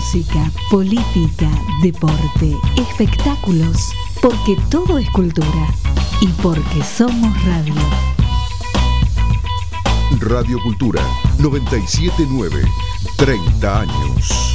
música, política, deporte, espectáculos, porque todo es cultura y porque somos radio. Radio Cultura 979, 30 años.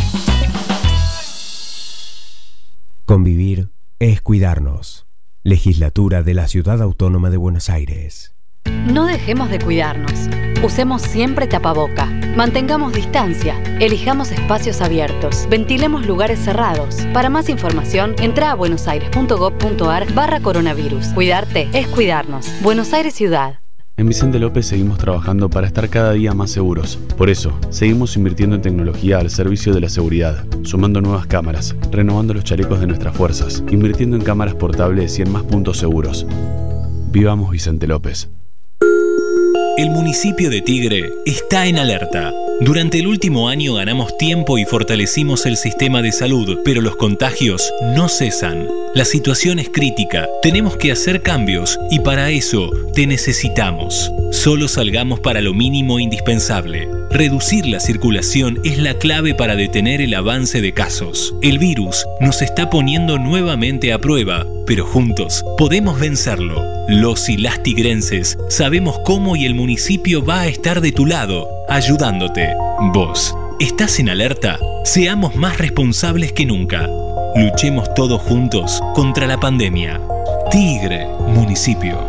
Convivir es cuidarnos. Legislatura de la Ciudad Autónoma de Buenos Aires. No dejemos de cuidarnos. Usemos siempre tapaboca. Mantengamos distancia. Elijamos espacios abiertos. Ventilemos lugares cerrados. Para más información, entra a buenosaires.gov.ar/coronavirus. Cuidarte es cuidarnos. Buenos Aires Ciudad. En Vicente López seguimos trabajando para estar cada día más seguros. Por eso, seguimos invirtiendo en tecnología al servicio de la seguridad, sumando nuevas cámaras, renovando los chalecos de nuestras fuerzas, invirtiendo en cámaras portables y en más puntos seguros. Vivamos Vicente López. El municipio de Tigre está en alerta. Durante el último año ganamos tiempo y fortalecimos el sistema de salud, pero los contagios no cesan. La situación es crítica, tenemos que hacer cambios y para eso te necesitamos. Solo salgamos para lo mínimo indispensable. Reducir la circulación es la clave para detener el avance de casos. El virus nos está poniendo nuevamente a prueba, pero juntos podemos vencerlo. Los y las tigrenses sabemos cómo y el municipio va a estar de tu lado, ayudándote. Vos, ¿estás en alerta? Seamos más responsables que nunca. Luchemos todos juntos contra la pandemia. Tigre, municipio.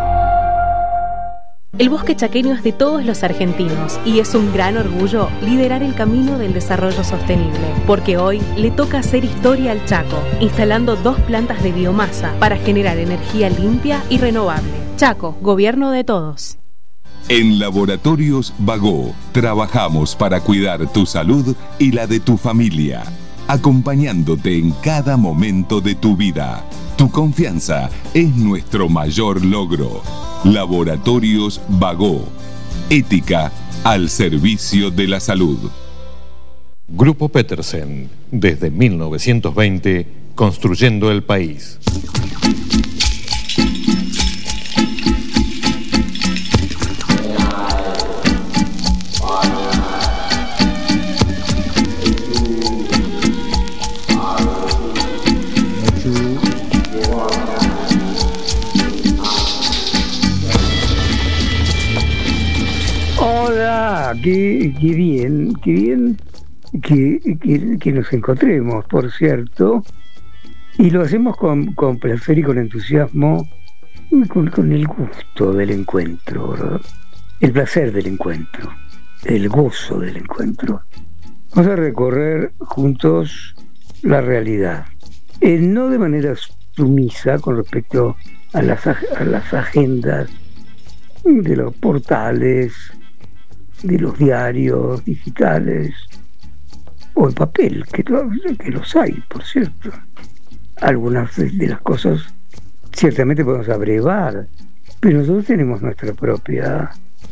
El bosque chaqueño es de todos los argentinos y es un gran orgullo liderar el camino del desarrollo sostenible, porque hoy le toca hacer historia al Chaco, instalando 2 plantas de biomasa para generar energía limpia y renovable. Chaco, gobierno de todos. En Laboratorios Bagó trabajamos para cuidar tu salud y la de tu familia, acompañándote en cada momento de tu vida. Tu confianza es nuestro mayor logro. Laboratorios Bagó. Ética al servicio de la salud. Grupo Petersen, desde 1920, construyendo el país. Qué bien que nos encontremos, por cierto, y lo hacemos con placer y con entusiasmo, y con el gusto del encuentro, ¿verdad? El placer del encuentro, el gozo del encuentro. Vamos a recorrer juntos la realidad, no de manera sumisa con respecto a las agendas de los portales, de los diarios digitales o en papel, que los hay, por cierto. Algunas de las cosas ciertamente podemos abrevar, pero nosotros tenemos nuestra propia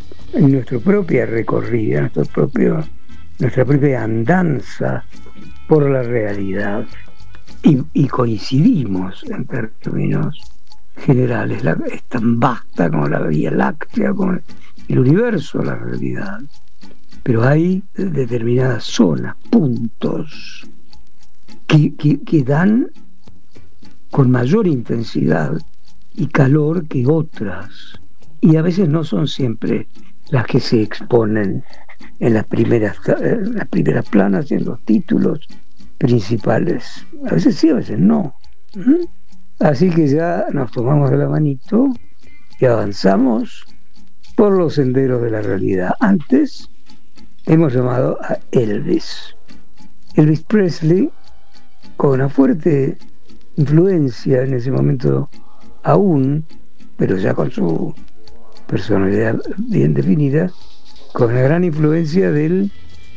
recorrida, nuestra propia andanza por la realidad y coincidimos en términos generales. Es tan vasta como la Vía Láctea, como el universo, la realidad, pero hay determinadas zonas, puntos que dan con mayor intensidad y calor que otras, y a veces no son siempre las que se exponen en las primeras planas y en los títulos principales. A veces sí, a veces no. Así que ya nos tomamos de la manito y avanzamos por los senderos de la realidad. Antes hemos llamado a Elvis Presley, con una fuerte influencia en ese momento aún, pero ya con su personalidad bien definida, con una gran influencia del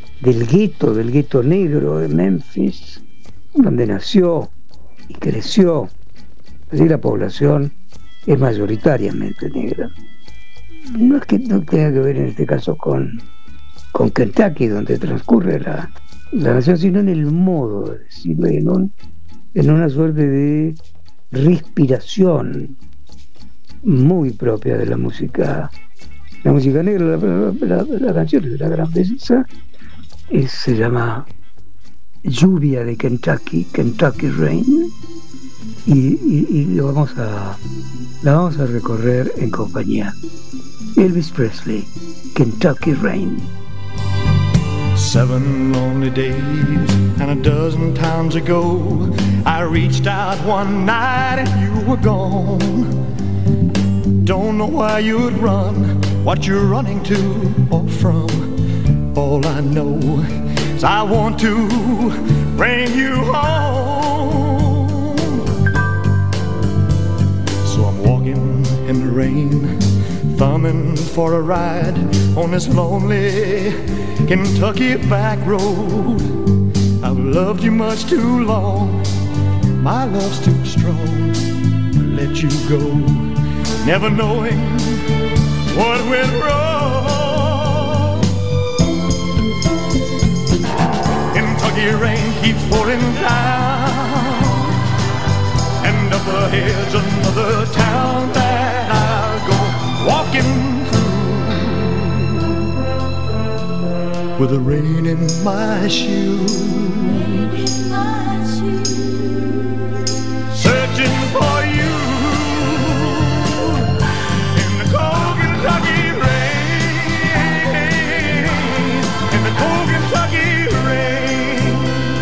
gueto negro de Memphis, donde nació y creció. Así la población es mayoritariamente negra. No es que no tenga que ver en este caso con Kentucky, donde transcurre la nación, sino en el modo de decirlo, en una suerte de respiración muy propia de la música negra. La canción es de la gran belleza, se llama Lluvia de Kentucky, Kentucky Rain, y la vamos a recorrer en compañía. Elvis Presley, Kentucky Rain. 7 lonely days and a dozen times ago, I reached out one night and you were gone. Don't know why you'd run, what you're running to or from. All I know is I want to bring you home. So I'm walking in the rain, thumbing for a ride on this lonely Kentucky back road. I've loved you much too long, my love's too strong to let you go, never knowing what went wrong. Kentucky rain keeps pouring down, and up ahead's another town that I'll go walking with the rain in my shoes, searching for you in the cold Kentucky rain, in the cold Kentucky rain.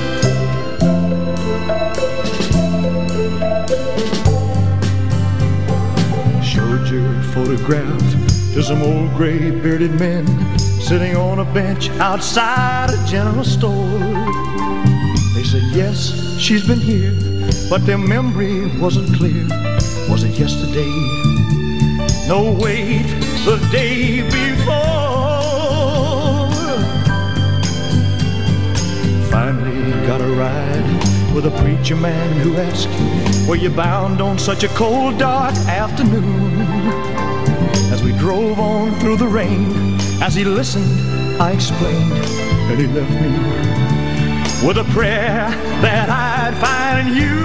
Showed your photograph to some old gray bearded men sitting on a bench outside a general store. They said, yes, she's been here, but their memory wasn't clear. Was it yesterday? No, wait, the day before. Finally got a ride with a preacher man who asked, were you bound on such a cold, dark afternoon? As we drove on through the rain, as he listened, I explained, and he left me with a prayer that I'd find you.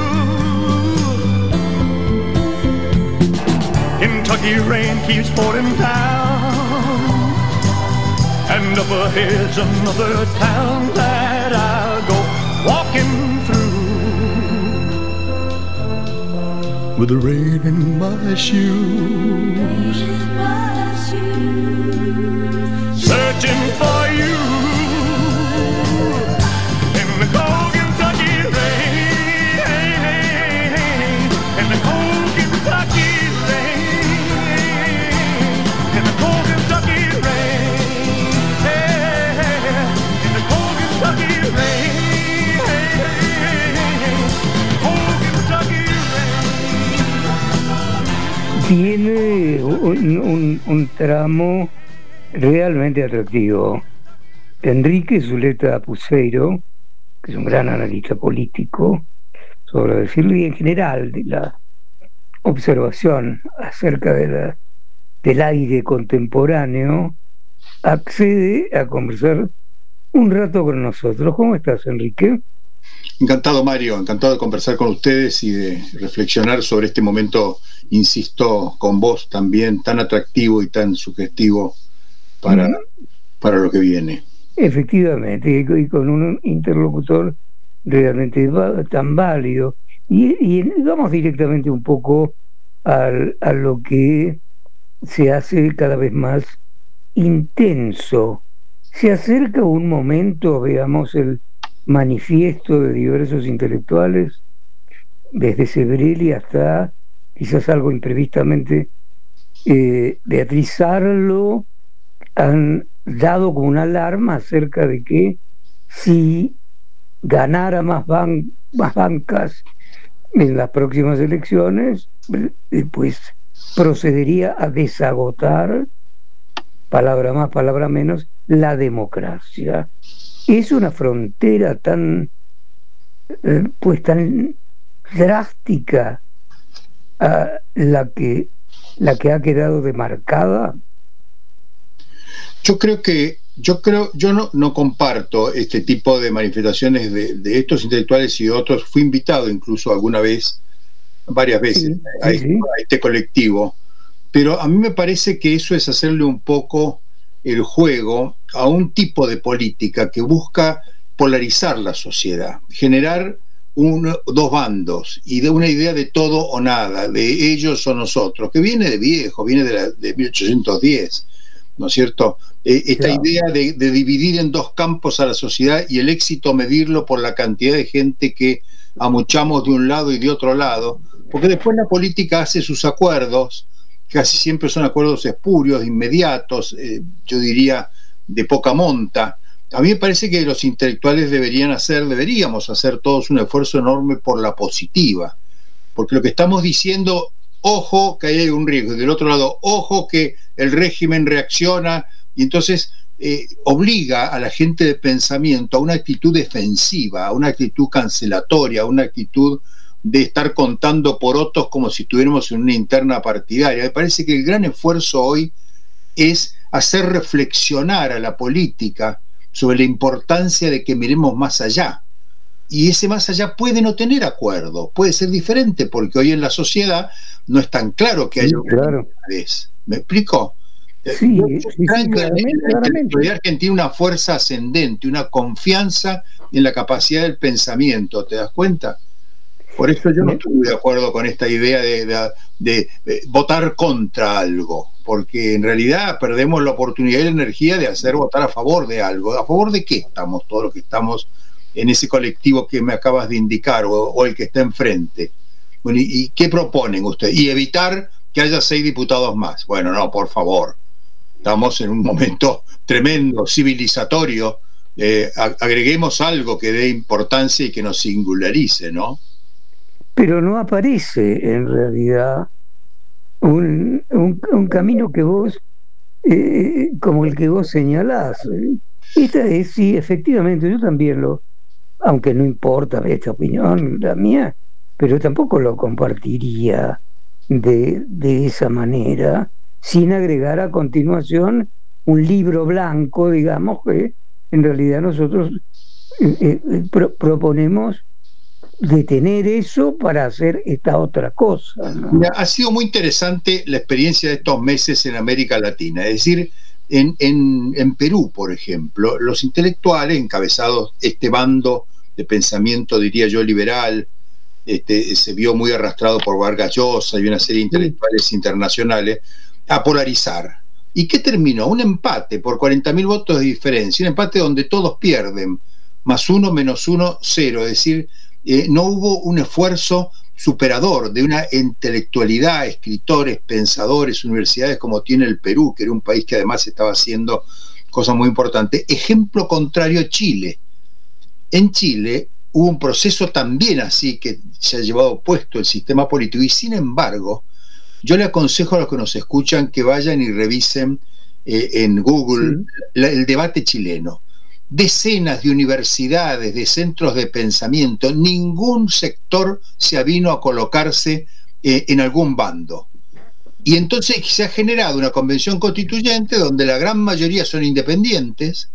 Kentucky rain keeps pouring down, and up ahead's another town that I'll go walking through with the rain in my shoes, searching for you in the cold Kentucky rain, in the cold Kentucky rain, in the cold Kentucky rain, in the cold Kentucky rain, cold Kentucky rain. Tiene un tramo realmente atractivo. Enrique Zuleta Puceiro, que es un gran analista político, sobre decirlo, y en general de la observación acerca del aire contemporáneo, accede a conversar un rato con nosotros. ¿Cómo estás, Enrique? Encantado, Mario, encantado de conversar con ustedes y de reflexionar sobre este momento, insisto, con vos también, tan atractivo y tan sugestivo para lo que viene. Efectivamente, y con un interlocutor realmente tan válido. Y vamos directamente un poco a lo que se hace cada vez más intenso. Se acerca un momento, veamos el manifiesto de diversos intelectuales, desde Sebrelli hasta quizás algo imprevistamente Beatriz Arlo, han dado como una alarma acerca de que si ganara más bancas en las próximas elecciones, pues procedería a desagotar, palabra más, palabra menos, la democracia. Es una frontera tan drástica la que ha quedado demarcada. Yo no comparto este tipo de manifestaciones de estos intelectuales y otros. Fui invitado incluso varias veces a este colectivo, pero a mí me parece que eso es hacerle un poco el juego a un tipo de política que busca polarizar la sociedad, generar dos bandos y de una idea de todo o nada, de ellos o nosotros, que viene de viejo, viene de 1810, ¿no es cierto? Esta idea de dividir en dos campos a la sociedad y el éxito medirlo por la cantidad de gente que amuchamos de un lado y de otro lado, porque después la política hace sus acuerdos, casi siempre son acuerdos espurios, inmediatos, yo diría de poca monta. A mí me parece que los intelectuales deberíamos hacer todos un esfuerzo enorme por la positiva, porque lo que estamos diciendo, ojo que ahí hay un riesgo, y del otro lado, ojo que el régimen reacciona, y entonces obliga a la gente de pensamiento a una actitud defensiva, a una actitud cancelatoria, a una actitud de estar contando porotos como si estuviéramos en una interna partidaria. Me parece que el gran esfuerzo hoy es hacer reflexionar a la política sobre la importancia de que miremos más allá. Y ese más allá puede no tener acuerdo, puede ser diferente, porque hoy en la sociedad no es tan claro que haya unidades. ¿Me explico? Sí, claramente. La intelectualidad argentina una fuerza ascendente, una confianza en la capacidad del pensamiento, ¿te das cuenta? Por eso yo no estoy de acuerdo con esta idea de votar contra algo, porque en realidad perdemos la oportunidad y la energía de hacer votar a favor de algo. ¿A favor de qué estamos todos los que estamos en ese colectivo que me acabas de indicar o el que está enfrente? Bueno, ¿y qué proponen ustedes? Y evitar que haya 6 diputados más. Bueno, no, por favor. Estamos en un momento tremendo, civilizatorio. Agreguemos algo que dé importancia y que nos singularice, ¿no? Pero no aparece en realidad un camino que vos, como el que vos señalás. Esta es, sí, efectivamente, yo también aunque no importa esta opinión, la mía, pero tampoco lo compartiría de esa manera, sin agregar a continuación un libro blanco, digamos, que en realidad nosotros proponemos detener eso para hacer esta otra cosa, ¿no? Mira, ha sido muy interesante la experiencia de estos meses en América Latina, es decir, en Perú, por ejemplo, los intelectuales encabezados, este bando de pensamiento, diría yo, liberal, se vio muy arrastrado por Vargas Llosa y una serie de intelectuales internacionales, a polarizar. ¿Y qué terminó? Un empate por 40.000 votos de diferencia, un empate donde todos pierden, +1, -1, 0, es decir, no hubo un esfuerzo superador de una intelectualidad, escritores, pensadores, universidades como tiene el Perú, que era un país que además estaba haciendo cosas muy importantes. Ejemplo contrario, Chile. En Chile hubo un proceso también así que se ha llevado puesto el sistema político y sin embargo yo le aconsejo a los que nos escuchan que vayan y revisen en Google el debate chileno. Decenas de universidades, de centros de pensamiento, ningún sector se avino a colocarse en algún bando. Y entonces se ha generado una convención constituyente donde la gran mayoría son independientes,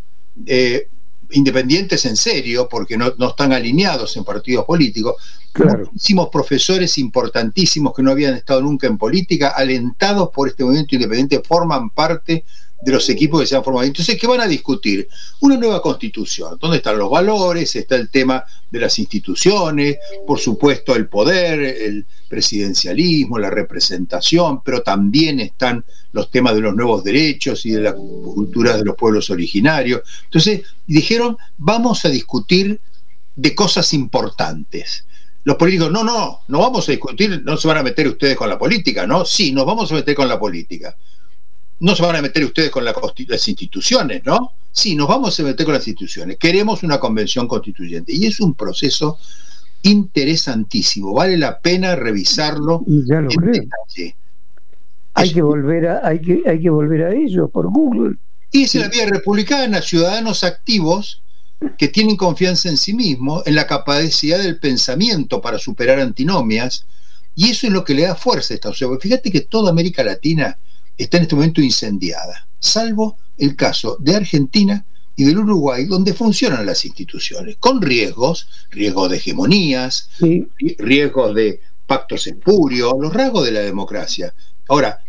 independientes en serio, porque no están alineados en partidos políticos. Claro. Muchísimos profesores importantísimos que no habían estado nunca en política, alentados por este movimiento independiente, forman parte de los equipos que se han formado. Entonces, ¿qué van a discutir? Una nueva constitución. ¿Dónde están los valores? Está el tema de las instituciones, por supuesto el poder, el presidencialismo, la representación, pero también están los temas de los nuevos derechos y de las culturas de los pueblos originarios. Entonces, dijeron, vamos a discutir de cosas importantes. Los políticos, no vamos a discutir, no se van a meter ustedes con la política, ¿no? Sí, nos vamos a meter con la política. No se van a meter ustedes con las instituciones, ¿no? Sí, nos vamos a meter con las instituciones. Queremos una convención constituyente. Y es un proceso interesantísimo. Vale la pena revisarlo en detalle. Hay que volver a ello por Google. Y es la vía republicana, ciudadanos activos que tienen confianza en sí mismos, en la capacidad del pensamiento para superar antinomias, y eso es lo que le da fuerza a esta sociedad. Fíjate que toda América Latina está en este momento incendiada, salvo el caso de Argentina y del Uruguay, donde funcionan las instituciones, con riesgos de hegemonías, riesgos de pactos espurios, los rasgos de la democracia. Ahora,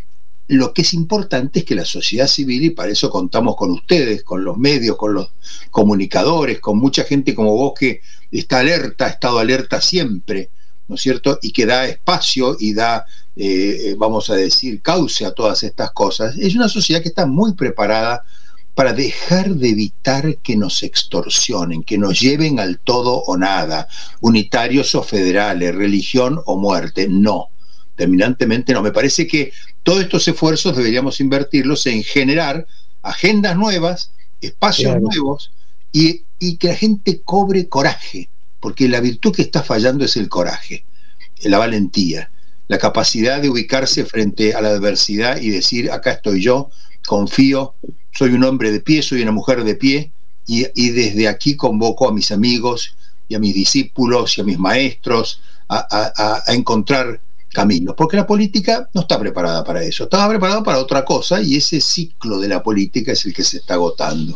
Lo que es importante es que la sociedad civil, y para eso contamos con ustedes, con los medios, con los comunicadores, con mucha gente como vos que está alerta, ha estado alerta siempre, ¿no es cierto? Y que da espacio y da, vamos a decir, cauce a todas estas cosas. Es una sociedad que está muy preparada para dejar de evitar que nos extorsionen, que nos lleven al todo o nada, unitarios o federales, religión o muerte. No, terminantemente no. Me parece que todos estos esfuerzos deberíamos invertirlos en generar agendas nuevas, espacios nuevos y que la gente cobre coraje, porque la virtud que está fallando es el coraje, la valentía, la capacidad de ubicarse frente a la adversidad y decir, acá estoy yo, confío, soy un hombre de pie, soy una mujer de pie, y desde aquí convoco a mis amigos y a mis discípulos y a mis maestros a encontrar caminos, porque la política no está preparada para eso, estaba preparada para otra cosa, y ese ciclo de la política es el que se está agotando.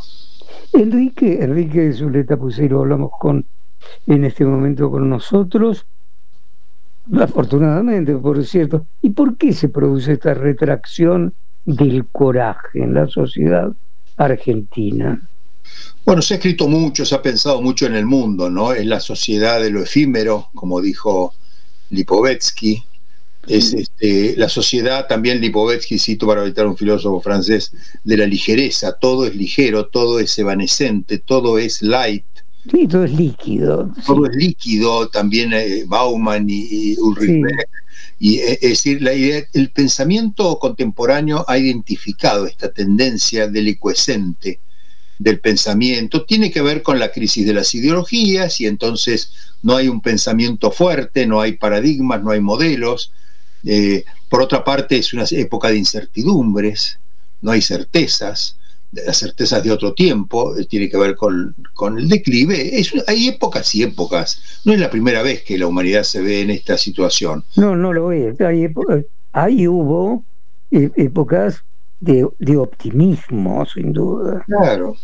Enrique Zuleta Pusero, hablamos en este momento con nosotros, afortunadamente, por cierto. ¿Y por qué se produce esta retracción del coraje en la sociedad argentina? Bueno, se ha escrito mucho, se ha pensado mucho en el mundo, ¿no? Es la sociedad de lo efímero, como dijo Lipovetsky. Es la sociedad, también Lipovetsky, cito para citar a un filósofo francés, de la ligereza. Todo es ligero, todo es evanescente, todo es light. Sí, todo es líquido. Todo es líquido, también Bauman y Ulrich Beck. Y es decir, la idea, el pensamiento contemporáneo ha identificado esta tendencia delicuescente del pensamiento. Tiene que ver con la crisis de las ideologías, y entonces no hay un pensamiento fuerte, no hay paradigmas, no hay modelos. Por otra parte, es una época de incertidumbres, no hay certezas. Las certezas de otro tiempo, tiene que ver con el declive. Hay épocas y épocas. No es la primera vez que la humanidad se ve en esta situación. No lo es. Hubo épocas de optimismo, sin duda. Claro.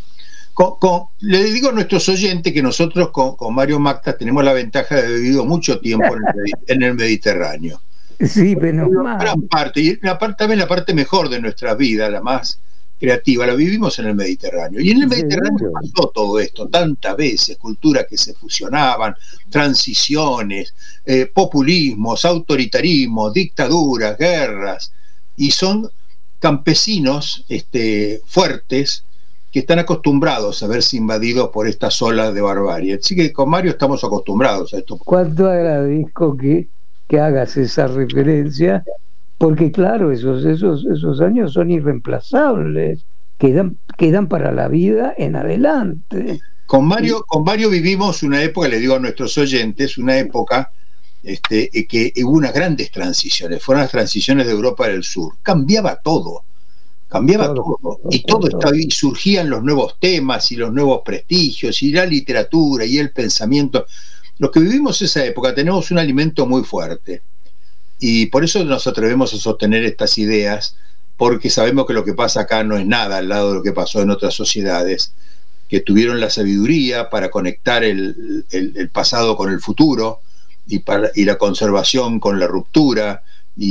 Le digo a nuestros oyentes que nosotros con Mario Macta tenemos la ventaja de haber vivido mucho tiempo en el Mediterráneo. Sí, pero gran parte, y también la parte mejor de nuestra vida, la más creativa, la vivimos en el Mediterráneo. Y en el Mediterráneo pasó todo esto tantas veces, culturas que se fusionaban, transiciones, populismos, autoritarismos, dictaduras, guerras, y son campesinos fuertes que están acostumbrados a verse invadidos por estas olas de barbarie. Así que con Mario estamos acostumbrados a esto. Cuánto agradezco que hagas esa referencia, porque claro, esos años son irreemplazables, quedan para la vida en adelante. Con Mario vivimos una época, le digo a nuestros oyentes, una época que hubo unas grandes transiciones, fueron las transiciones de Europa del Sur, cambiaba todo, y todo estaba ahí, surgían los nuevos temas y los nuevos prestigios, y la literatura y el pensamiento. Los que vivimos esa época tenemos un alimento muy fuerte, y por eso nos atrevemos a sostener estas ideas, porque sabemos que lo que pasa acá no es nada al lado de lo que pasó en otras sociedades, que tuvieron la sabiduría para conectar el pasado con el futuro, y la conservación con la ruptura,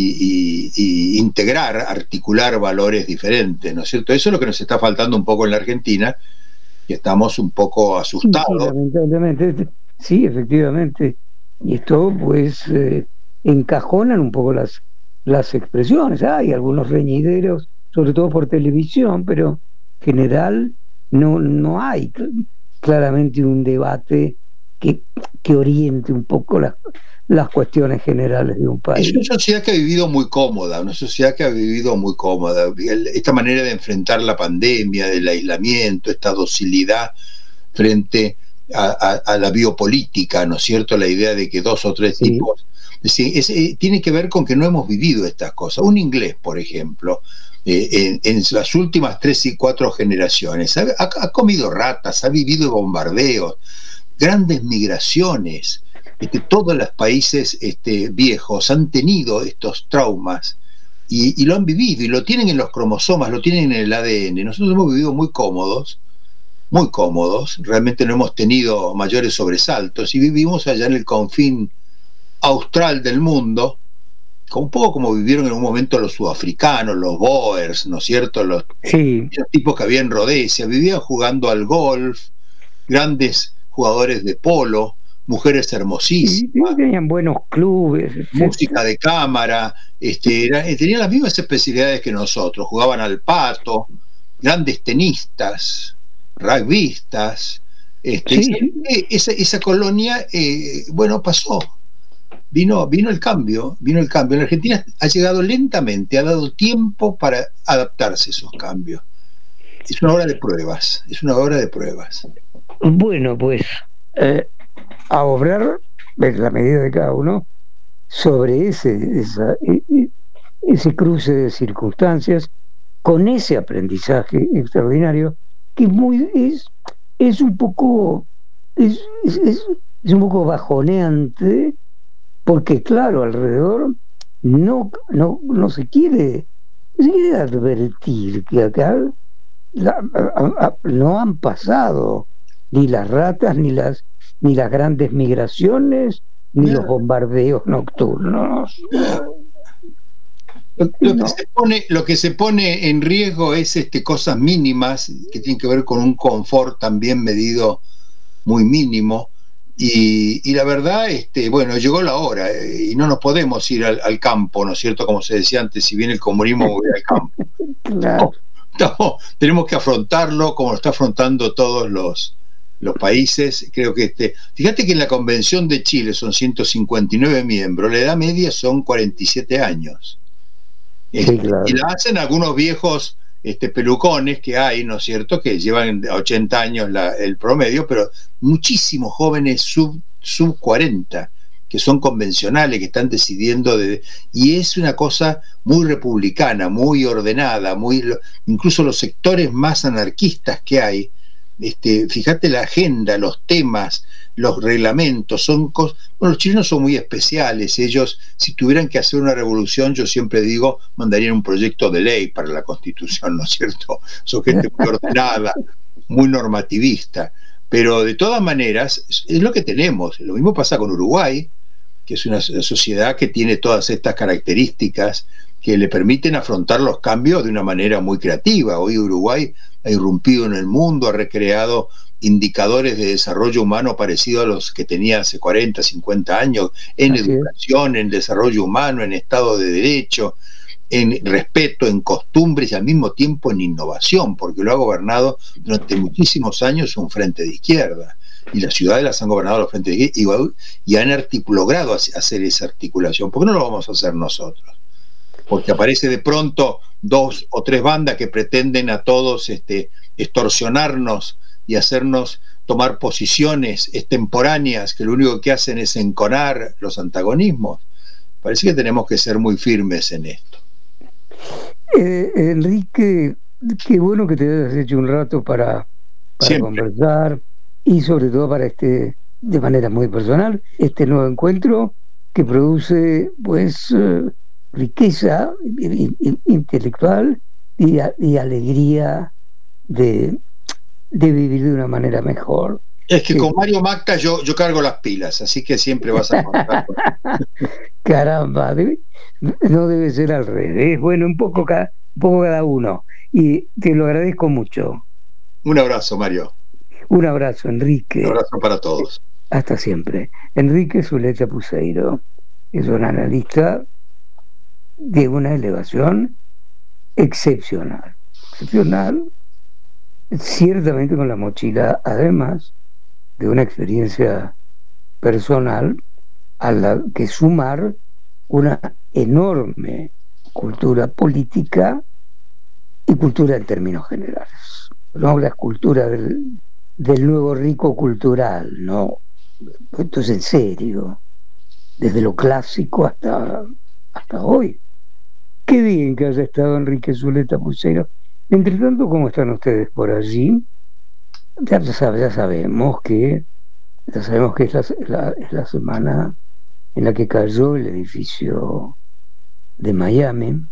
y integrar, articular valores diferentes, ¿no es cierto? Eso es lo que nos está faltando un poco en la Argentina, que estamos un poco asustados. Sí, lamentablemente, sí, efectivamente. Y esto, pues, encajonan un poco las expresiones. Hay algunos reñideros, sobre todo por televisión, pero en general no hay claramente un debate que oriente un poco las cuestiones generales de un país. Es una sociedad que ha vivido muy cómoda, esta manera de enfrentar la pandemia, del aislamiento, esta docilidad frente a la biopolítica, ¿no es cierto? La idea de que 2 o 3 tipos... tiene que ver con que no hemos vivido estas cosas. Un inglés, por ejemplo, en las últimas 3 y 4 generaciones, ha comido ratas, ha vivido bombardeos, grandes migraciones. Todos los países viejos han tenido estos traumas y lo han vivido, y lo tienen en los cromosomas, lo tienen en el ADN. Nosotros hemos vivido muy cómodos, realmente no hemos tenido mayores sobresaltos, y vivimos allá en el confín austral del mundo, un poco como vivieron en un momento los sudafricanos, los Boers, ¿no es cierto? Los tipos que había en Rhodesia, vivían jugando al golf, grandes jugadores de polo, mujeres hermosísimas. Tenían buenos clubes. Música de cámara, tenían las mismas especialidades que nosotros, jugaban al pato, grandes tenistas, rugbyistas. Esa colonia, pasó. Vino el cambio. En la Argentina ha llegado lentamente, ha dado tiempo para adaptarse a esos cambios. Es una hora de pruebas. Bueno, pues a obrar en la medida de cada uno sobre ese cruce de circunstancias, con ese aprendizaje extraordinario que es un poco bajoneante, porque claro, alrededor no se quiere advertir que acá no han pasado ni las ratas, ni las grandes migraciones, ni los bombardeos nocturnos. Lo que se pone en riesgo es cosas mínimas que tienen que ver con un confort también medido muy mínimo. Y la verdad, llegó la hora y no nos podemos ir al campo, ¿no es cierto? Como se decía antes, si viene el comunismo, voy al campo. Claro. No, tenemos que afrontarlo como lo está afrontando todos los países. Creo que fíjate que en la Convención de Chile son 159 miembros, la edad media son 47 años. Claro. Y la hacen algunos viejos pelucones que hay, ¿no es cierto?, que llevan 80 años el promedio, pero muchísimos jóvenes sub 40 que son convencionales, que están decidiendo y es una cosa muy republicana, muy ordenada, incluso los sectores más anarquistas que hay, fíjate la agenda, los temas, los reglamentos, los chilenos son muy especiales. Ellos, si tuvieran que hacer una revolución, yo siempre digo, mandarían un proyecto de ley para la Constitución, ¿no es cierto? Son gente muy ordenada, muy normativista, pero de todas maneras es lo que tenemos. Lo mismo pasa con Uruguay, que es una sociedad que tiene todas estas características que le permiten afrontar los cambios de una manera muy creativa. Hoy Uruguay ha irrumpido en el mundo, ha recreado indicadores de desarrollo humano parecidos a los que tenía hace 40, 50 años, en educación, en desarrollo humano, en Estado de Derecho, en respeto, en costumbres y al mismo tiempo en innovación, porque lo ha gobernado durante muchísimos años un frente de izquierda. Y las ciudades las han gobernado los frentes de izquierda y han logrado hacer esa articulación. ¿Por qué no lo vamos a hacer nosotros? Porque aparece de pronto 2 o 3 bandas que pretenden a todos extorsionarnos y hacernos tomar posiciones extemporáneas que lo único que hacen es enconar los antagonismos. Parece que tenemos que ser muy firmes en esto. Enrique, qué bueno que te hayas hecho un rato para conversar y sobre todo para de manera muy personal, este nuevo encuentro que produce riqueza intelectual y alegría de vivir de una manera mejor. Es que con Mario Macta yo cargo las pilas, así que siempre vas a contar. Caramba, no debe ser al revés. Bueno, un poco cada uno. Y te lo agradezco mucho. Un abrazo, Mario. Un abrazo, Enrique. Un abrazo para todos. Hasta siempre. Enrique Zuleta Puseiro es un analista de una elevación excepcional, ciertamente con la mochila, además de una experiencia personal a la que sumar una enorme cultura política y cultura en términos generales. No la cultura del nuevo rico cultural, no. Entonces, en serio, desde lo clásico hasta hoy. Qué bien que haya estado Enrique Zuleta Puseiro. Entre tanto, ¿cómo están ustedes por allí? Ya sabemos que es la semana en la que cayó el edificio de Miami,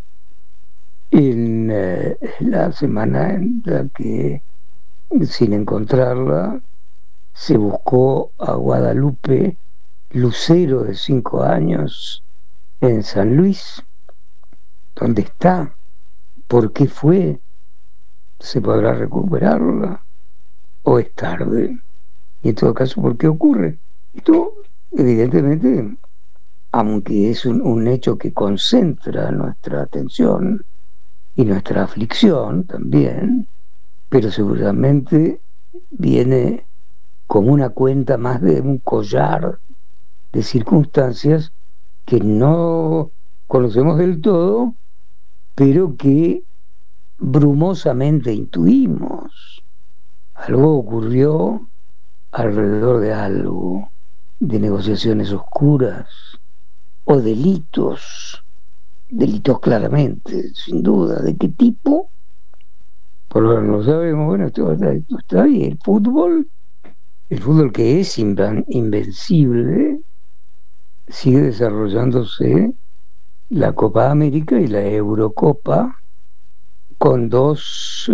en la semana en la que, sin encontrarla, se buscó a Guadalupe Lucero, de 5 años, en San Luis, ¿dónde está? ¿Por qué fue? ¿Se podrá recuperarla? ¿O es tarde? Y en todo caso, ¿por qué ocurre? Esto, evidentemente, aunque es un hecho que concentra nuestra atención y nuestra aflicción también, pero seguramente viene como una cuenta más de un collar de circunstancias que no conocemos del todo, pero que brumosamente intuimos. Algo ocurrió alrededor de algo, de negociaciones oscuras o delitos claramente, sin duda. ¿De qué tipo? Por lo que no sabemos. Bueno, esto está bien. El fútbol que es invencible, sigue desarrollándose la Copa América y la Eurocopa con dos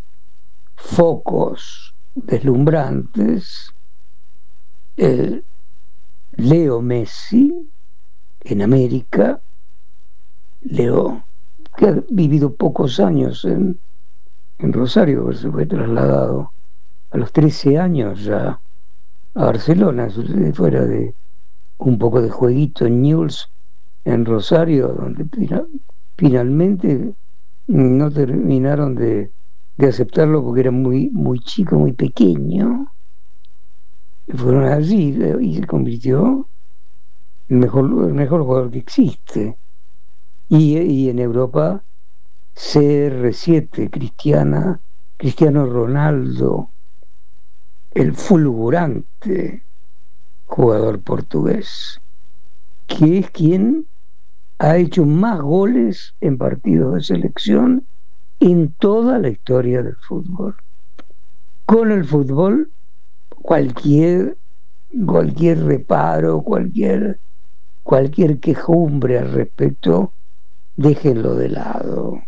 focos deslumbrantes. Leo Messi en América, Leo que ha vivido pocos años en Rosario, que se fue trasladado a los 13 años ya a Barcelona, fuera de un poco de jueguito en Newell's en Rosario, donde finalmente no terminaron de aceptarlo porque era muy chico, muy pequeño. Fueron allí y se convirtió en el mejor jugador que existe. Y en Europa, CR7, Cristiano Ronaldo, el fulgurante jugador portugués, que es quien ha hecho más goles en partidos de selección en toda la historia del fútbol. Con el fútbol, cualquier reparo, cualquier quejumbre al respecto, déjenlo de lado,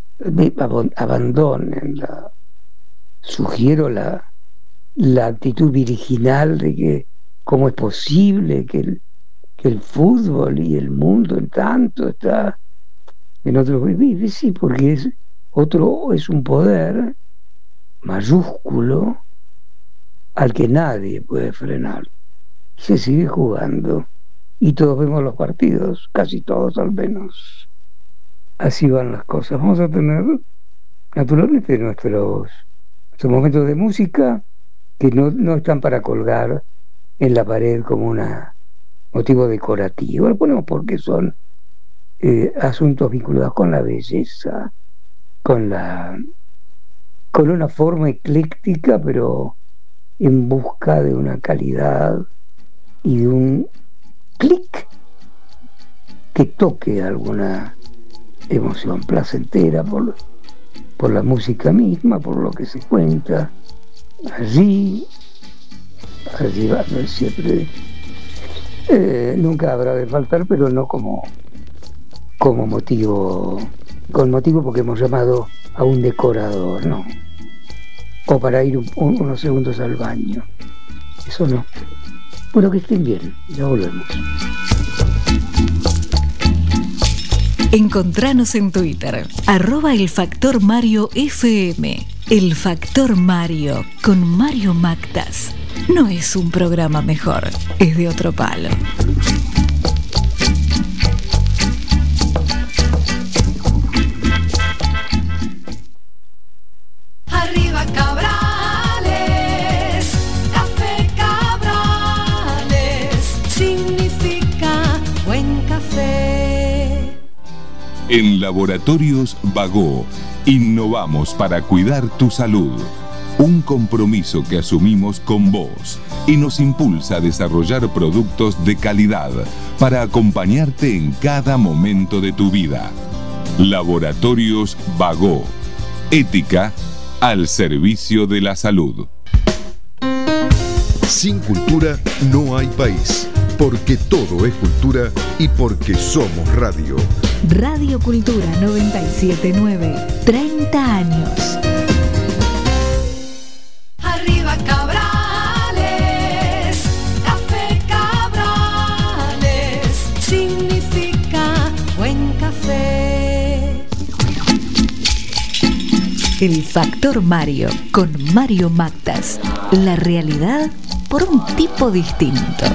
abandónenla. Sugiero la actitud virginal de que cómo es posible que el fútbol y el mundo en tanto está en otro país. Sí, porque es un poder mayúsculo al que nadie puede frenar. Se sigue jugando y todos vemos los partidos, casi todos al menos. Así van las cosas. Vamos a tener naturalmente nuestros momentos de música que no están para colgar en la pared como un motivo decorativo. Lo ponemos porque son asuntos vinculados con la belleza, con una forma ecléctica, pero en busca de una calidad y de un clic que toque alguna emoción placentera por la música misma, por lo que se cuenta. Allí va a ser siempre, nunca habrá de faltar, pero no como motivo, con motivo porque hemos llamado a un decorador, no, o para ir unos segundos al baño, eso no. Bueno, que estén bien, ya volvemos. Encontranos en Twitter, @elfactorMarioFM. El Factor Mario, con Mario Mactas. No es un programa mejor, es de otro palo. Arriba Cabrales, café Cabrales, significa buen café. En Laboratorios Bagó, innovamos para cuidar tu salud. Un compromiso que asumimos con vos y nos impulsa a desarrollar productos de calidad para acompañarte en cada momento de tu vida. Laboratorios Bagó. Ética al servicio de la salud. Sin cultura no hay país, porque todo es cultura y porque somos radio. Radio Cultura 979, 30 años. Arriba Cabrales, café Cabrales, significa El Factor Mario con Mario Mactas. La realidad por un tipo distinto.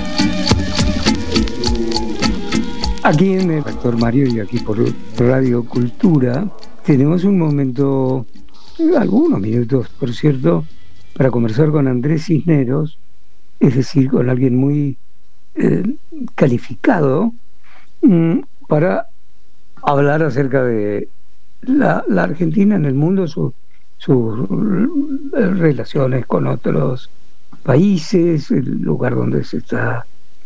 Aquí en el Factor Mario y aquí por Radio Cultura tenemos un momento, algunos minutos por cierto, para conversar con Andrés Cisneros, es decir, con alguien muy calificado para hablar acerca de la Argentina en el mundo, sus relaciones con otros países, el lugar donde se está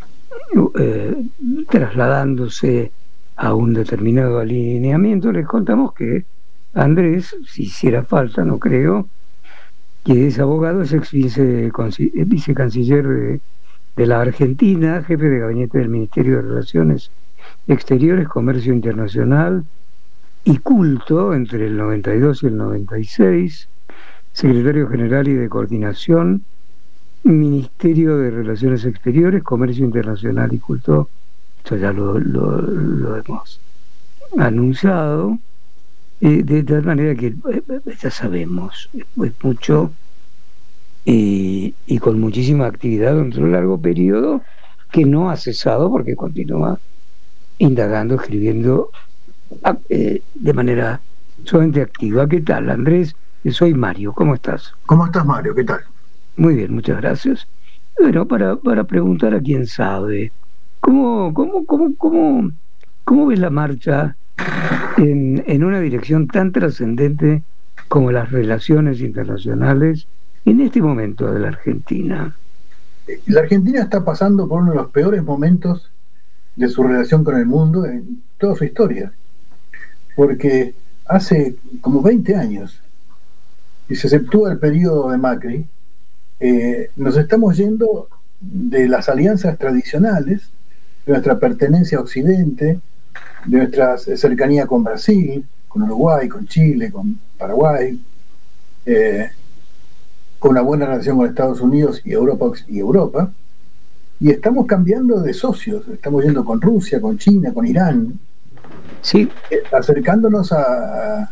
trasladándose a un determinado alineamiento. Les contamos que Andrés, si hiciera falta, no creo, que es abogado, es ex vicecanciller de la Argentina, jefe de gabinete del Ministerio de Relaciones Exteriores, Comercio Internacional y Culto entre el 92 y el 96, secretario general y de coordinación, Ministerio de Relaciones Exteriores, Comercio Internacional y Culto. Esto ya lo hemos anunciado, de tal manera que ya sabemos, es mucho y con muchísima actividad durante un largo periodo que no ha cesado porque continúa indagando, escribiendo de manera sumamente activa. ¿Qué tal, Andrés? Soy Mario, ¿cómo estás? ¿Cómo estás, Mario? ¿Qué tal? Muy bien, muchas gracias. Bueno, para preguntar a quien sabe, ¿cómo ves la marcha en una dirección tan trascendente como las relaciones internacionales en este momento de la Argentina? La Argentina está pasando por uno de los peores momentos de su relación con el mundo en toda su historia, porque hace como 20 años, y se exceptúa el periodo de Macri, nos estamos yendo de las alianzas tradicionales, de nuestra pertenencia a Occidente, de nuestra cercanía con Brasil, con Uruguay, con Chile, con Paraguay, con una buena relación con Estados Unidos y Europa, y estamos cambiando de socios, estamos yendo con Rusia, con China, con Irán, sí, acercándonos a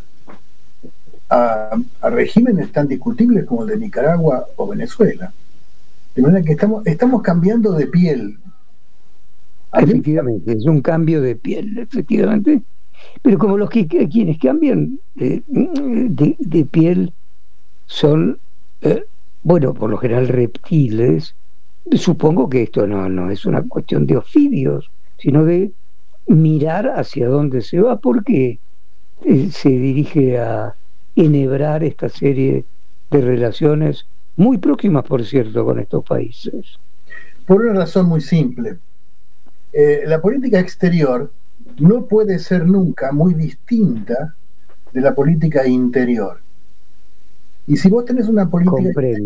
regímenes tan discutibles como el de Nicaragua o Venezuela. De manera que estamos cambiando de piel. Efectivamente, es un cambio de piel, efectivamente. Pero como quienes cambian de piel son, bueno, por lo general reptiles, supongo que esto no es una cuestión de ofidios, sino de mirar hacia dónde se va, porque se dirige a enhebrar esta serie de relaciones muy próximas, por cierto, con estos países. Por una razón muy simple. La política exterior no puede ser nunca muy distinta de la política interior. Y si vos tenés una política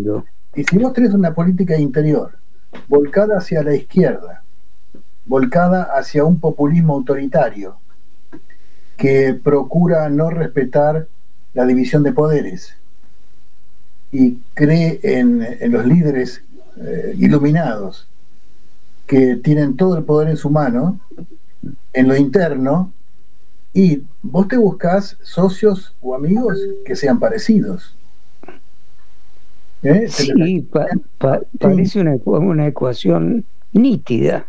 interior volcada hacia la izquierda, volcada hacia un populismo autoritario que procura no respetar la división de poderes y cree en los líderes iluminados que tienen todo el poder en su mano, en lo interno, y vos te buscás socios o amigos que sean parecidos. Sí, parece una ecuación nítida.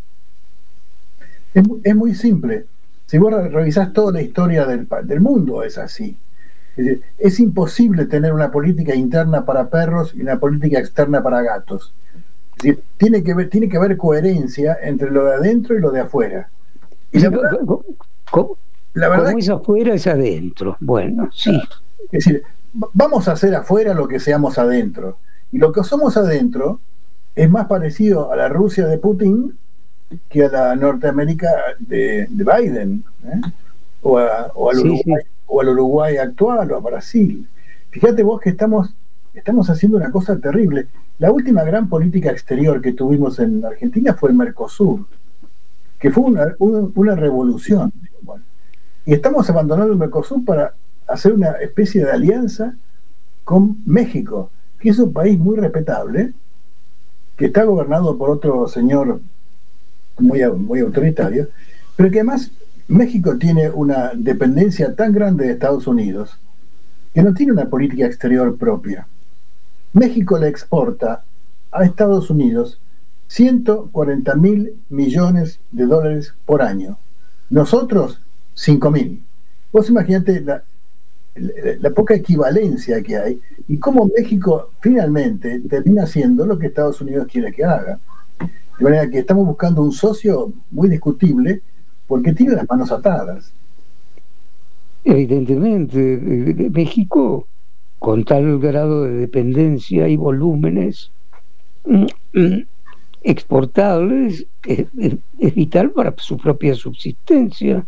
Es muy simple. Si vos revisás toda la historia del mundo, es así. Es imposible tener una política interna para perros y una política externa para gatos. Es decir, tiene que haber coherencia entre lo de adentro y lo de afuera. Y la verdad como es afuera es adentro. Bueno, sí. Es decir, vamos a hacer afuera lo que seamos adentro. Y lo que somos adentro es más parecido a la Rusia de Putin que a la Norteamérica de Biden, o al Uruguay, sí. O al Uruguay actual, o a Brasil. Fíjate vos que estamos haciendo una cosa terrible. La última gran política exterior que tuvimos en Argentina fue el Mercosur, que fue una revolución. Bueno, y estamos abandonando el Mercosur para hacer una especie de alianza con México, que es un país muy respetable, que está gobernado por otro señor muy autoritario, pero que además México tiene una dependencia tan grande de Estados Unidos que no tiene una política exterior propia. México le exporta a Estados Unidos 140.000 millones de dólares por año. Nosotros, 5.000. Vos imaginate la poca equivalencia que hay y cómo México finalmente termina haciendo lo que Estados Unidos quiere que haga. De manera que estamos buscando un socio muy discutible porque tiene las manos atadas. Evidentemente, México, con tal grado de dependencia y volúmenes exportables, es vital para su propia subsistencia.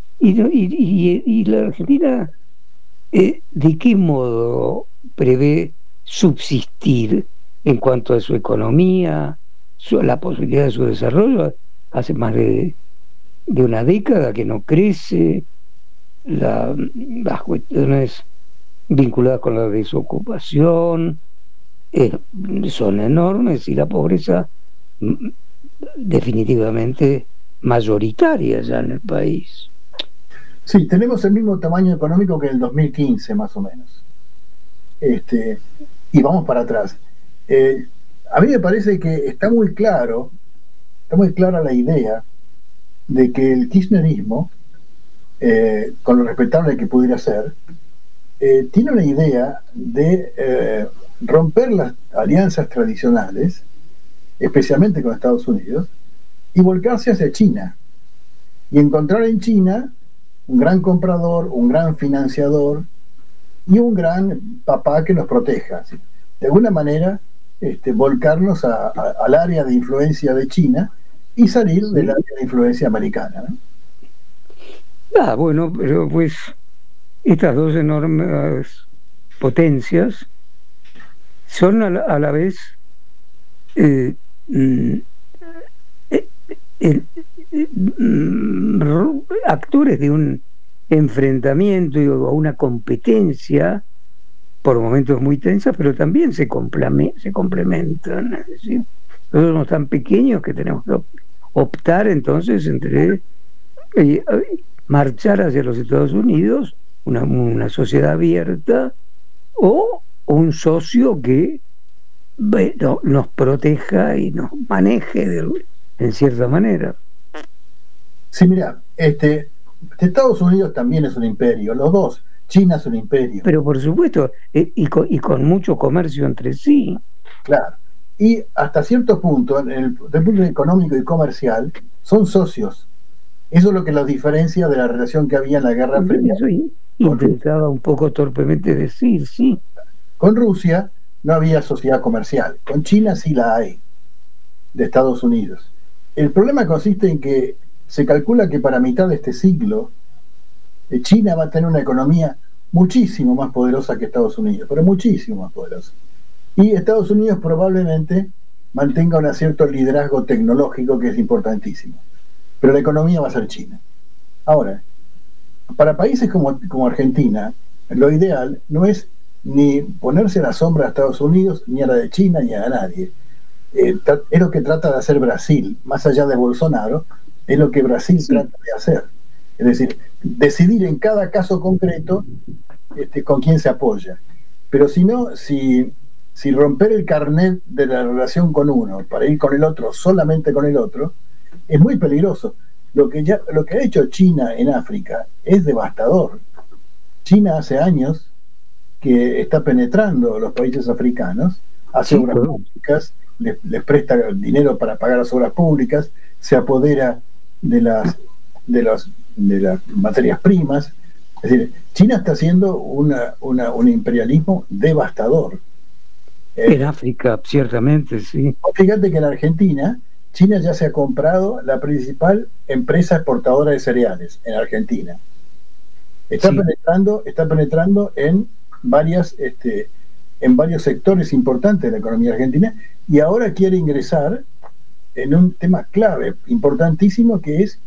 Y la Argentina, ¿de qué modo prevé subsistir en cuanto a su economía, la posibilidad de su desarrollo? Hace más de una década que no crece, las cuestiones vinculadas con la desocupación son enormes y la pobreza definitivamente mayoritaria ya en el país. Sí, tenemos el mismo tamaño económico que en el 2015 más o menos, y vamos para atrás. A mí me parece que está muy clara la idea de que el kirchnerismo, con lo respetable que pudiera ser, tiene una idea de romper las alianzas tradicionales, especialmente con Estados Unidos, y volcarse hacia China, y encontrar en China un gran comprador, un gran financiador y un gran papá que nos proteja. ¿Sí? De alguna manera, volcarnos al área de influencia de China y salir del área de influencia americana, ¿no? Bueno, pero pues estas dos enormes potencias son a la vez actores de un enfrentamiento o una competencia por momentos muy tensas, pero también se complementan. Es decir, nosotros somos tan pequeños que tenemos que optar entonces entre marchar hacia los Estados Unidos, una sociedad abierta, o un socio que nos proteja y nos maneje en cierta manera. Sí, mira, Estados Unidos también es un imperio, los dos. China es un imperio. Pero por supuesto, y con mucho comercio entre sí. Claro. Y hasta cierto punto, desde el punto de vista económico y comercial, son socios. Eso es lo que los diferencia de la relación que había en la Guerra Fría. Eso intentaba un poco torpemente decir, sí. Con Rusia no había sociedad comercial. Con China sí la hay, de Estados Unidos. El problema consiste en que se calcula que para mitad de este siglo China va a tener una economía muchísimo más poderosa que Estados Unidos, pero muchísimo más poderosa. Y Estados Unidos probablemente mantenga un cierto liderazgo tecnológico que es importantísimo. Pero la economía va a ser China. Ahora, para países como Argentina, lo ideal no es ni ponerse a la sombra de Estados Unidos, ni a la de China, ni a nadie. Es lo que trata de hacer Brasil, más allá de Bolsonaro, es lo que Brasil trata de hacer. Es decir, decidir en cada caso concreto con quién se apoya. Pero si no, si romper el carnet de la relación con uno para ir con el otro, solamente con el otro, es muy peligroso. Lo que ha hecho China en África es devastador. China hace años que está penetrando los países africanos, hace obras públicas, les presta dinero para pagar las obras públicas, se apodera de las materias primas. Es decir, China está haciendo un imperialismo devastador. En África, ciertamente, sí. Fíjate que en Argentina, China ya se ha comprado la principal empresa exportadora de cereales en Argentina. Está penetrando en varios sectores importantes de la economía argentina, y ahora quiere ingresar en un tema clave, importantísimo, que es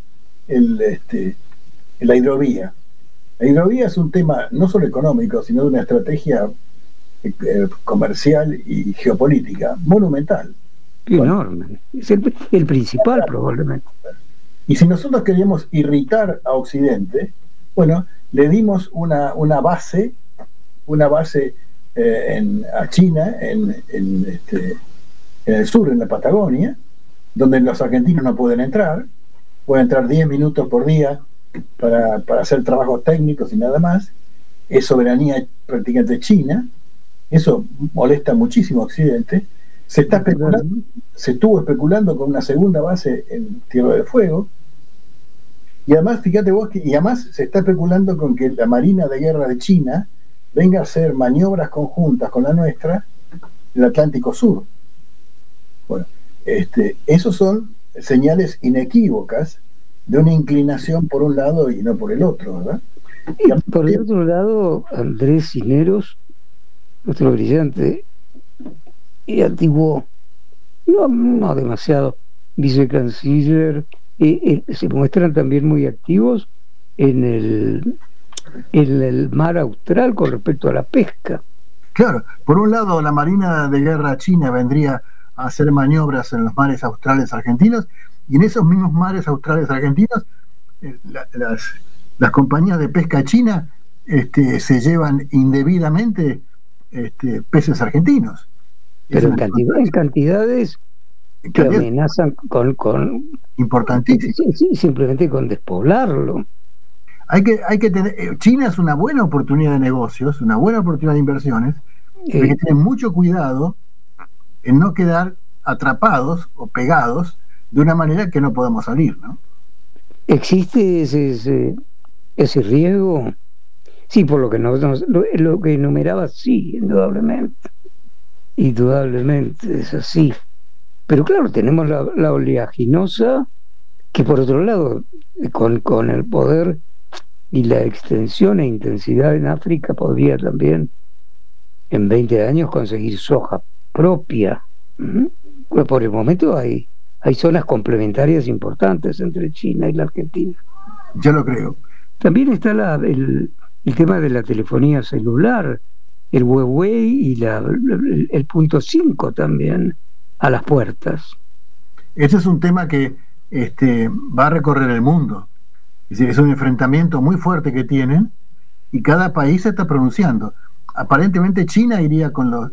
la hidrovía. La hidrovía es un tema no solo económico, sino de una estrategia comercial y geopolítica monumental. Enorme. Es el principal, probablemente. Y si nosotros queríamos irritar a Occidente, bueno, le dimos una base una base a China en el sur, en la Patagonia, donde los argentinos no pueden entrar 10 minutos por día para hacer trabajos técnicos y nada más. Es soberanía prácticamente china. Eso molesta muchísimo a Occidente. Se estuvo especulando con una segunda base en Tierra del Fuego, y además, fíjate vos, además se está especulando con que la Marina de Guerra de China venga a hacer maniobras conjuntas con la nuestra en el Atlántico Sur. Bueno, esos son señales inequívocas de una inclinación por un lado y no por el otro, ¿verdad? Y por el otro lado, Andrés Cisneros, nuestro brillante y antiguo, no demasiado, vicecanciller, se muestran también muy activos en el mar austral con respecto a la pesca. Claro, por un lado la Marina de Guerra china vendría a hacer maniobras en los mares australes argentinos, y en esos mismos mares australes argentinos las compañías de pesca china se llevan indebidamente peces argentinos. Pero en cantidades que amenazan con importantísimo. Sí, simplemente con despoblarlo. Hay que tener, China es una buena oportunidad de negocios, una buena oportunidad de inversiones, pero hay que tener mucho cuidado en no quedar atrapados o pegados de una manera que no podamos salir, ¿no? ¿Existe ese riesgo? Sí, por lo que lo que enumeraba, sí, indudablemente es así. Pero claro, tenemos la oleaginosa, que por otro lado, con el poder y la extensión e intensidad en África, podría también en 20 años conseguir soja propia. Pues por el momento hay zonas complementarias importantes entre China y la Argentina. Yo lo creo. También está el tema de la telefonía celular, el Huawei y el punto 5 también a las puertas. Ese es un tema que va a recorrer el mundo. Es decir, es un enfrentamiento muy fuerte que tienen, y cada país se está pronunciando. Aparentemente Chile iría con los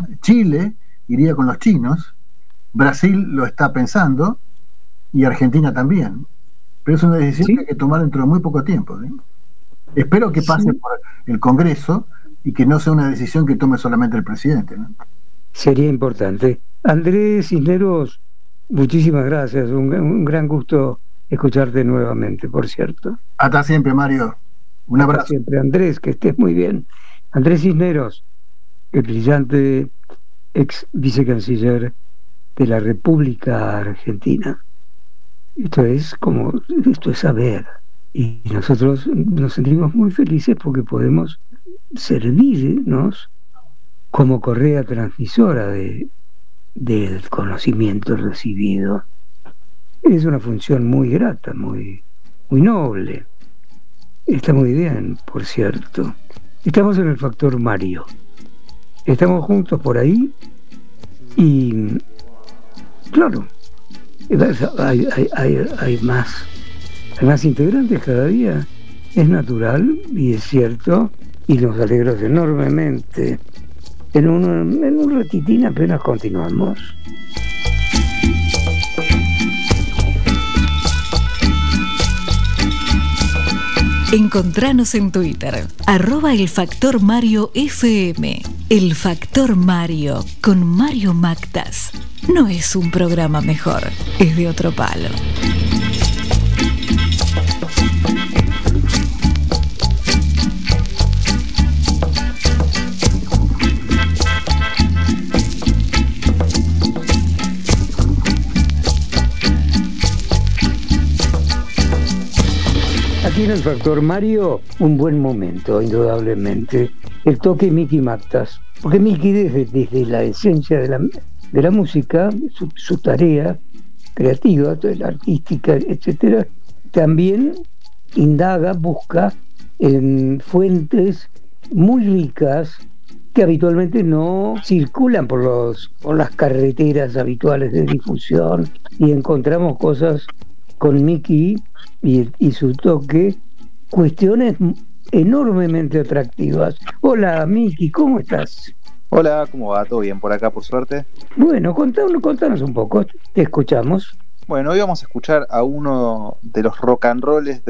chinos, Brasil lo está pensando, y Argentina también. Pero es una decisión que hay que tomar dentro de muy poco tiempo, ¿sí? Espero que pase por el Congreso y que no sea una decisión que tome solamente el presidente, ¿no? Sería importante. Andrés Cisneros, muchísimas gracias. Un gran gusto escucharte nuevamente, por cierto. Hasta siempre, Mario. Un abrazo. Hasta siempre, Andrés, que estés muy bien. Andrés Cisneros, el brillante ex vicecanciller de la República Argentina. Esto es saber. Y nosotros nos sentimos muy felices porque podemos servirnos como correa transmisora del conocimiento recibido. Es una función muy grata, muy noble. Está muy bien, por cierto. Estamos en el Factor Mario. Estamos juntos por ahí y, claro, hay más integrantes cada día. Es natural y es cierto, y nos alegra enormemente. En un ratitín apenas continuamos. Encontranos en Twitter, @elfactorMarioFM. El Factor Mario, con Mario Mactas. No es un programa mejor, es de otro palo. Aquí en el Factor Mario, un buen momento, indudablemente. El toque Miki Mactas. Porque Miki, desde la esencia de la música, su tarea creativa, la artística, etcétera, también indaga, busca en fuentes muy ricas que habitualmente no circulan por las carreteras habituales de difusión, y encontramos cosas con Miki y su toque, cuestiones enormemente atractivas. Hola, Miki, ¿cómo estás? Hola, ¿cómo va? ¿Todo bien por acá, por suerte? Bueno, contanos un poco, te escuchamos. Bueno, hoy vamos a escuchar a uno de los rock and rolls,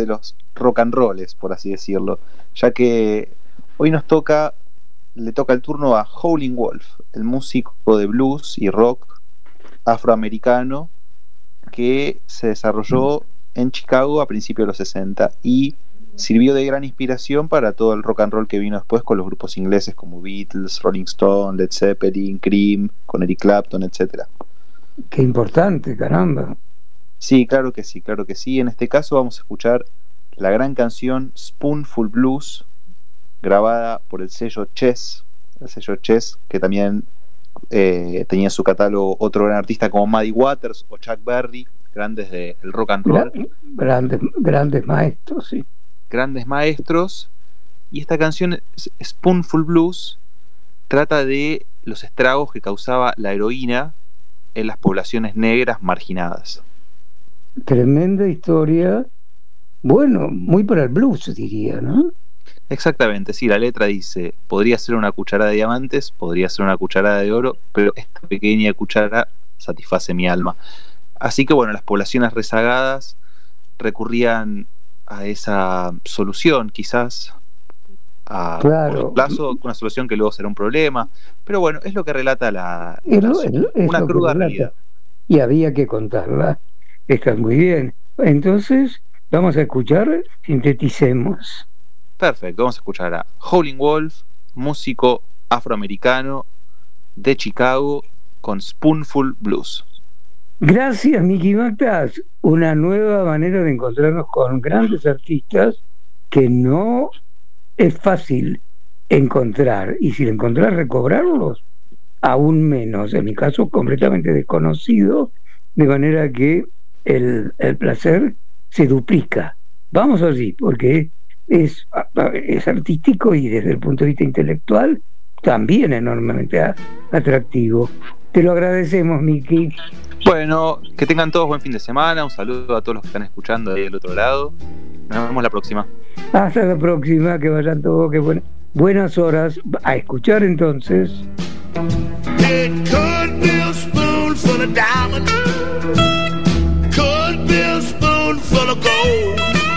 por así decirlo, ya que hoy le toca el turno a Howlin' Wolf, el músico de blues y rock afroamericano que se desarrolló en Chicago a principios de los 60 y sirvió de gran inspiración para todo el rock and roll que vino después con los grupos ingleses como Beatles, Rolling Stone, Led Zeppelin, Cream, con Eric Clapton, etc. Qué importante, caramba. Sí, claro que sí. En este caso vamos a escuchar la gran canción Spoonful Blues, grabada por el sello Chess, que también tenía en su catálogo otro gran artista como Muddy Waters o Chuck Berry, grandes del rock and roll. Grandes maestros, sí. Grandes maestros. Y esta canción, Spoonful Blues, trata de los estragos que causaba la heroína en las poblaciones negras marginadas. Tremenda historia. Bueno, muy para el blues, diría, ¿no? Exactamente, sí, la letra dice: podría ser una cucharada de diamantes, podría ser una cucharada de oro, pero esta pequeña cuchara satisface mi alma. Así que bueno, las poblaciones rezagadas recurrían a esa solución, quizás a corto plazo, una solución que luego será un problema, pero bueno, es lo que relata una cruda realidad. Y había que contarla. Está muy bien. Entonces, vamos a escuchar, sinteticemos. Perfecto, vamos a escuchar a Howlin' Wolf, músico afroamericano de Chicago, con Spoonful Blues. Gracias, Miki Mactas. Una nueva manera de encontrarnos con grandes artistas que no es fácil encontrar. Y si encontrar, recobrarlos, aún menos. En mi caso, completamente desconocido, de manera que el placer se duplica. Vamos allí, porque es artístico y desde el punto de vista intelectual también enormemente atractivo. Te lo agradecemos, Miki. Bueno, que tengan todos buen fin de semana. Un saludo a todos los que están escuchando ahí del otro lado. Nos vemos la próxima. Hasta la próxima, que vayan todos, que buenas horas a escuchar entonces. It could be a spoonful of diamond, could be a spoonful of gold,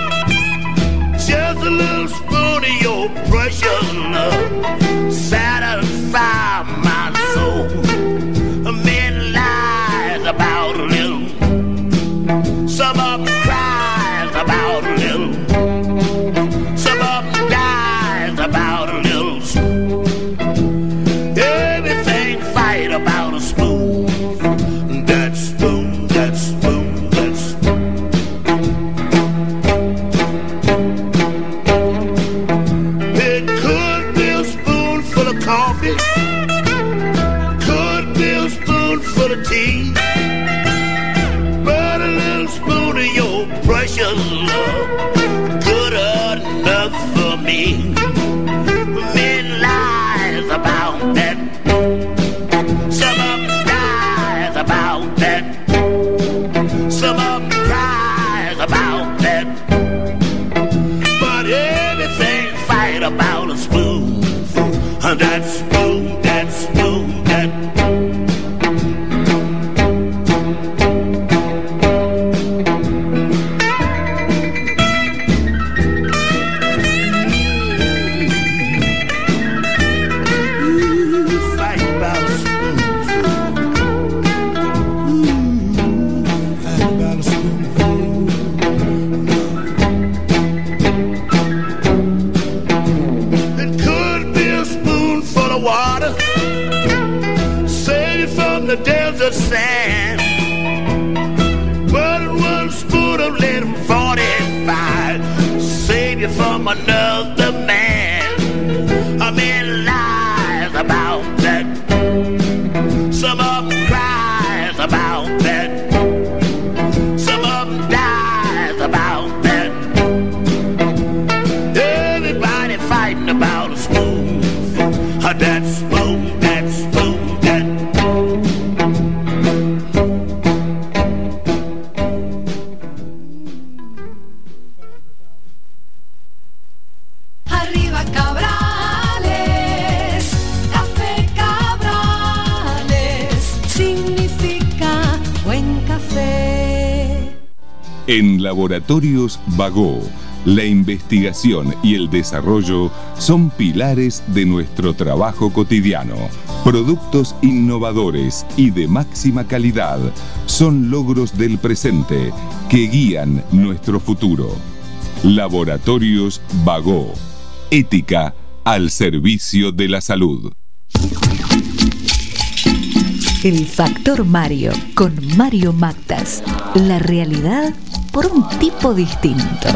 just a little spoon of your precious love, satisfy my soul. Men lies about a little, some of them cries about a little, some of them dies about a little. Everything fight about a spoon, that spoon, that spoon, that spoon. It could be a spoonful of coffee, could be a spoonful of tea, but a little spoon of your precious love, good enough for me. Men lies about that, some of them dies about that, some of them cries about that, but everything fight about a spoonful, that spoon, that spoon, that. The desert sand, but one spoon of little 45 save you from another man. A man lies about that, some of them cries about that, some of them dies about that. Everybody fighting about a spoon, that spoon, that spoon, that. En Laboratorios Bagó, la investigación y el desarrollo son pilares de nuestro trabajo cotidiano. Productos innovadores y de máxima calidad son logros del presente que guían nuestro futuro. Laboratorios Bagó. Ética al servicio de la salud. El Factor Mario con Mario Mactas. La realidad por un tipo distinto.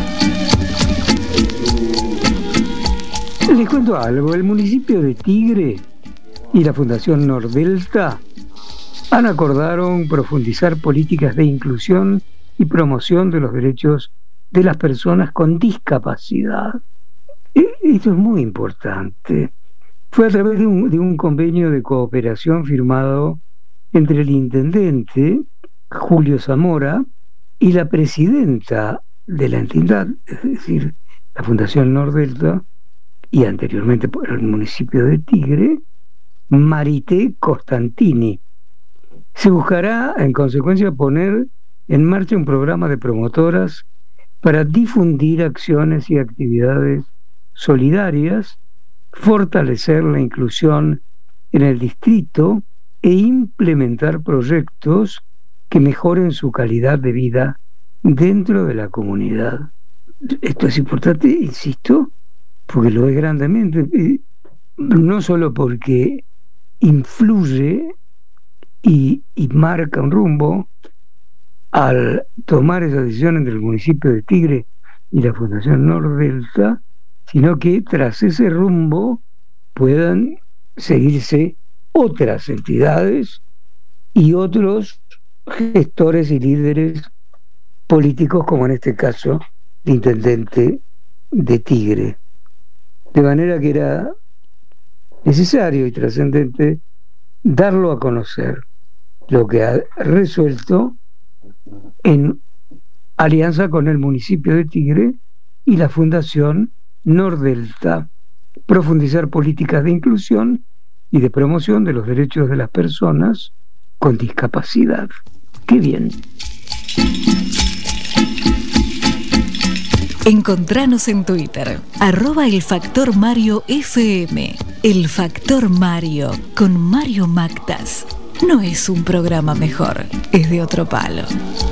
Les cuento algo. El municipio de Tigre y la Fundación Nordelta acordaron profundizar políticas de inclusión y promoción de los derechos de las personas con discapacidad. Esto es muy importante. Fue a través de un convenio de cooperación firmado entre el intendente Julio Zamora y la presidenta de la entidad, es decir, la Fundación Nordelta, y anteriormente por el municipio de Tigre, Marité Costantini. Se buscará, en consecuencia, poner en marcha un programa de promotoras para difundir acciones y actividades solidarias, fortalecer la inclusión en el distrito e implementar proyectos que mejoren su calidad de vida dentro de la comunidad. Esto es importante, insisto, porque lo es grandemente, no solo porque influye y marca un rumbo al tomar esa decisión entre el municipio de Tigre y la Fundación Nordelta, sino que tras ese rumbo puedan seguirse otras entidades y otros gestores y líderes políticos, como en este caso el intendente de Tigre. De manera que era necesario y trascendente darlo a conocer, lo que ha resuelto en alianza con el municipio de Tigre y la Fundación Nordelta, profundizar políticas de inclusión y de promoción de los derechos de las personas con discapacidad. ¡Qué bien! Encontranos en Twitter, @elfactorMarioFM. El Factor Mario con Mario Mactas. No es un programa mejor, es de otro palo.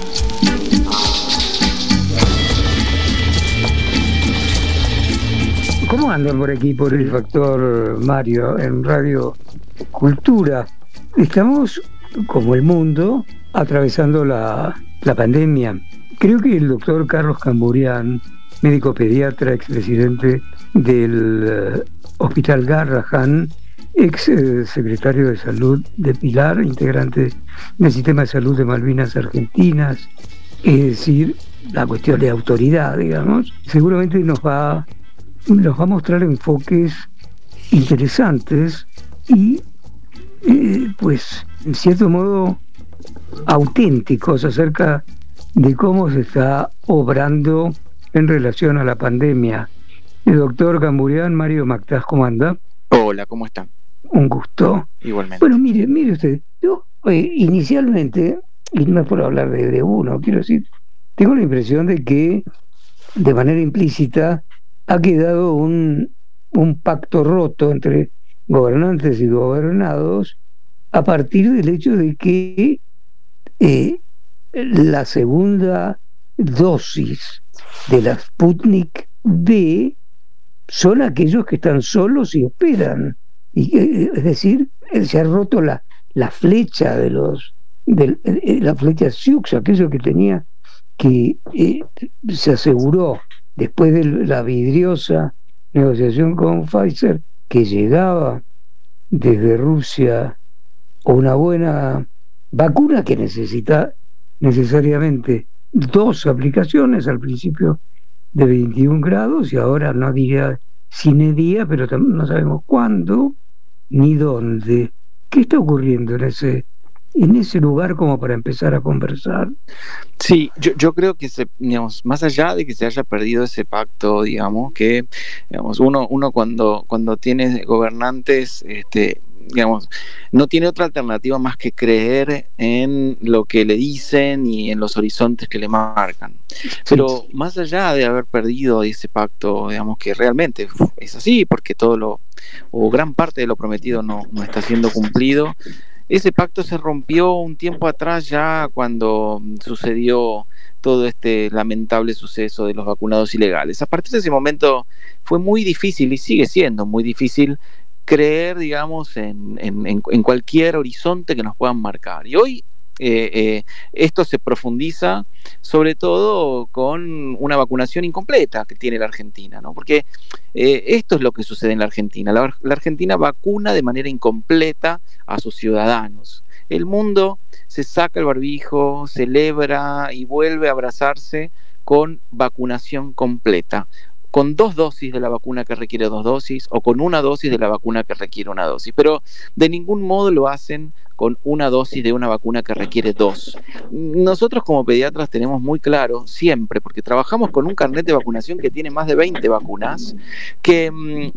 ¿Cómo andan por aquí, por el Factor Mario, en Radio Cultura? Estamos, como el mundo, atravesando la pandemia. Creo que el doctor Carlos Camburián, médico pediatra, expresidente del Hospital Garrahan, ex secretario de Salud de Pilar, integrante del Sistema de Salud de Malvinas Argentinas, es decir, la cuestión de autoridad, digamos, seguramente nos va a mostrar enfoques interesantes y, pues, en cierto modo, auténticos acerca de cómo se está obrando en relación a la pandemia. El doctor Camburián, Mario Mactas, ¿cómo anda? Hola, ¿cómo está? Un gusto. Igualmente. Bueno, mire usted, yo inicialmente, y no es por hablar de uno, quiero decir, tengo la impresión de que de manera implícita ha quedado un pacto roto entre gobernantes y gobernados a partir del hecho de que la segunda dosis de la Sputnik V son aquellos que están solos y esperan. Es decir, se ha roto la flecha la flecha Sioux, aquello que tenía que se aseguró después de la vidriosa negociación con Pfizer, que llegaba desde Rusia una buena vacuna que necesita necesariamente 2 aplicaciones, al principio de 21 grados y ahora no diría sine día, pero no sabemos cuándo ni dónde. ¿Qué está ocurriendo en ese lugar como para empezar a conversar? Sí, yo creo que digamos, más allá de que se haya perdido ese pacto, digamos, que digamos, uno cuando tiene gobernantes digamos, no tiene otra alternativa más que creer en lo que le dicen y en los horizontes que le marcan. Pero más allá de haber perdido ese pacto, digamos que realmente es así, porque o gran parte de lo prometido no está siendo cumplido. Ese pacto se rompió un tiempo atrás, ya cuando sucedió todo este lamentable suceso de los vacunados ilegales. A partir de ese momento fue muy difícil, y sigue siendo muy difícil, creer, digamos, en cualquier horizonte que nos puedan marcar. Y hoy esto se profundiza sobre todo con una vacunación incompleta que tiene la Argentina, ¿no? Porque esto es lo que sucede en la Argentina. La Argentina vacuna de manera incompleta a sus ciudadanos. El mundo se saca el barbijo, celebra y vuelve a abrazarse con vacunación completa, con 2 dosis de la vacuna que requiere 2 dosis, o con 1 dosis de la vacuna que requiere 1 dosis, pero de ningún modo lo hacen con 1 dosis de una vacuna que requiere 2. Nosotros como pediatras tenemos muy claro siempre, porque trabajamos con un carnet de vacunación que tiene más de 20 vacunas, que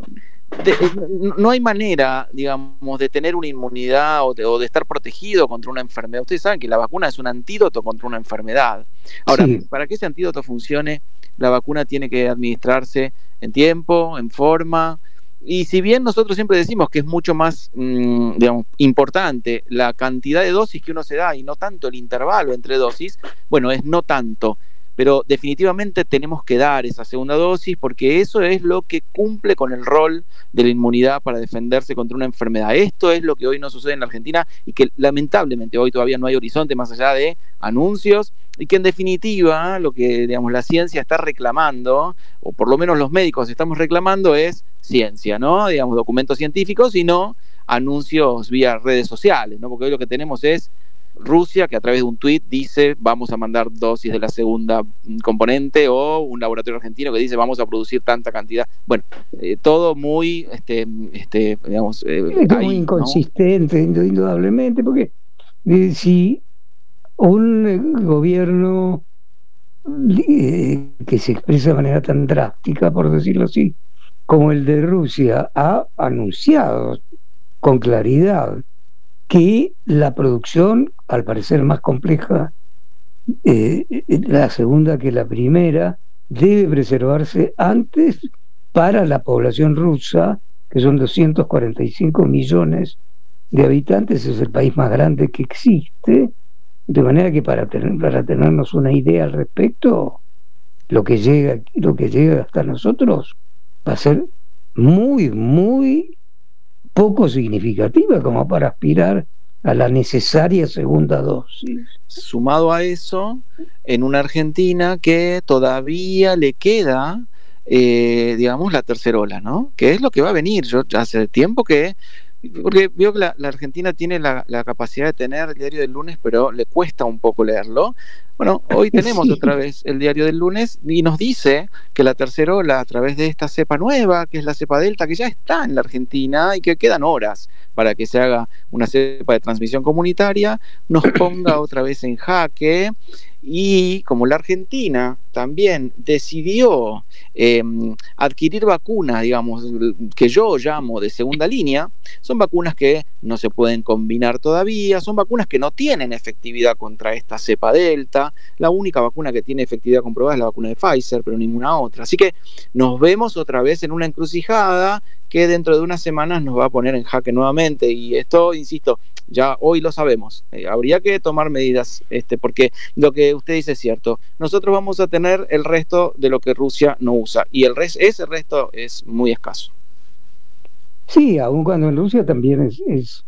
no hay manera, digamos, de tener una inmunidad o de estar protegido contra una enfermedad. Ustedes saben que la vacuna es un antídoto contra una enfermedad. Ahora, para que ese antídoto funcione, la vacuna tiene que administrarse en tiempo, en forma, y si bien nosotros siempre decimos que es mucho más digamos, importante la cantidad de dosis que uno se da y no tanto el intervalo entre dosis, bueno, es no tanto, pero definitivamente tenemos que dar esa segunda dosis, porque eso es lo que cumple con el rol de la inmunidad para defenderse contra una enfermedad. Esto es lo que hoy no sucede en la Argentina, y que lamentablemente hoy todavía no hay horizonte más allá de anuncios, y que en definitiva lo que, digamos, la ciencia está reclamando, o por lo menos los médicos estamos reclamando, es ciencia, ¿no? Digamos, documentos científicos, y no anuncios vía redes sociales, ¿no? Porque hoy lo que tenemos es Rusia, que a través de un tuit dice vamos a mandar dosis de la segunda componente, o un laboratorio argentino que dice vamos a producir tanta cantidad. Bueno, todo muy digamos, muy inconsistente, ¿no? Indudablemente, porque si un gobierno que se expresa de manera tan drástica, por decirlo así, como el de Rusia, ha anunciado con claridad que la producción, al parecer más compleja, la segunda que la primera, debe preservarse antes para la población rusa, que son 245 millones de habitantes, es el país más grande que existe, de manera que para tenernos una idea al respecto, lo que llega hasta nosotros va a ser muy, muy poco significativa como para aspirar a la necesaria segunda dosis. Sumado a eso, en una Argentina que todavía le queda, digamos, la tercera ola, ¿no? Que es lo que va a venir. Yo ya hace tiempo que... Porque veo que la Argentina tiene la capacidad de tener el diario del lunes, pero le cuesta un poco leerlo. Bueno, hoy tenemos otra vez el diario del lunes y nos dice que la tercera ola, a través de esta cepa nueva, que es la cepa Delta, que ya está en la Argentina y que quedan horas para que se haga una cepa de transmisión comunitaria, nos ponga otra vez en jaque. Y como la Argentina también decidió adquirir vacunas, digamos, que yo llamo de segunda línea, son vacunas que no se pueden combinar todavía, son vacunas que no tienen efectividad contra esta cepa Delta. La única vacuna que tiene efectividad comprobada es la vacuna de Pfizer, pero ninguna otra. Así que nos vemos otra vez en una encrucijada que dentro de unas semanas nos va a poner en jaque nuevamente, y esto, insisto, ya hoy lo sabemos. Habría que tomar medidas, porque lo que usted dice es cierto. Nosotros vamos a tener el resto de lo que Rusia no usa, y ese resto es muy escaso. Sí, aun cuando en Rusia también es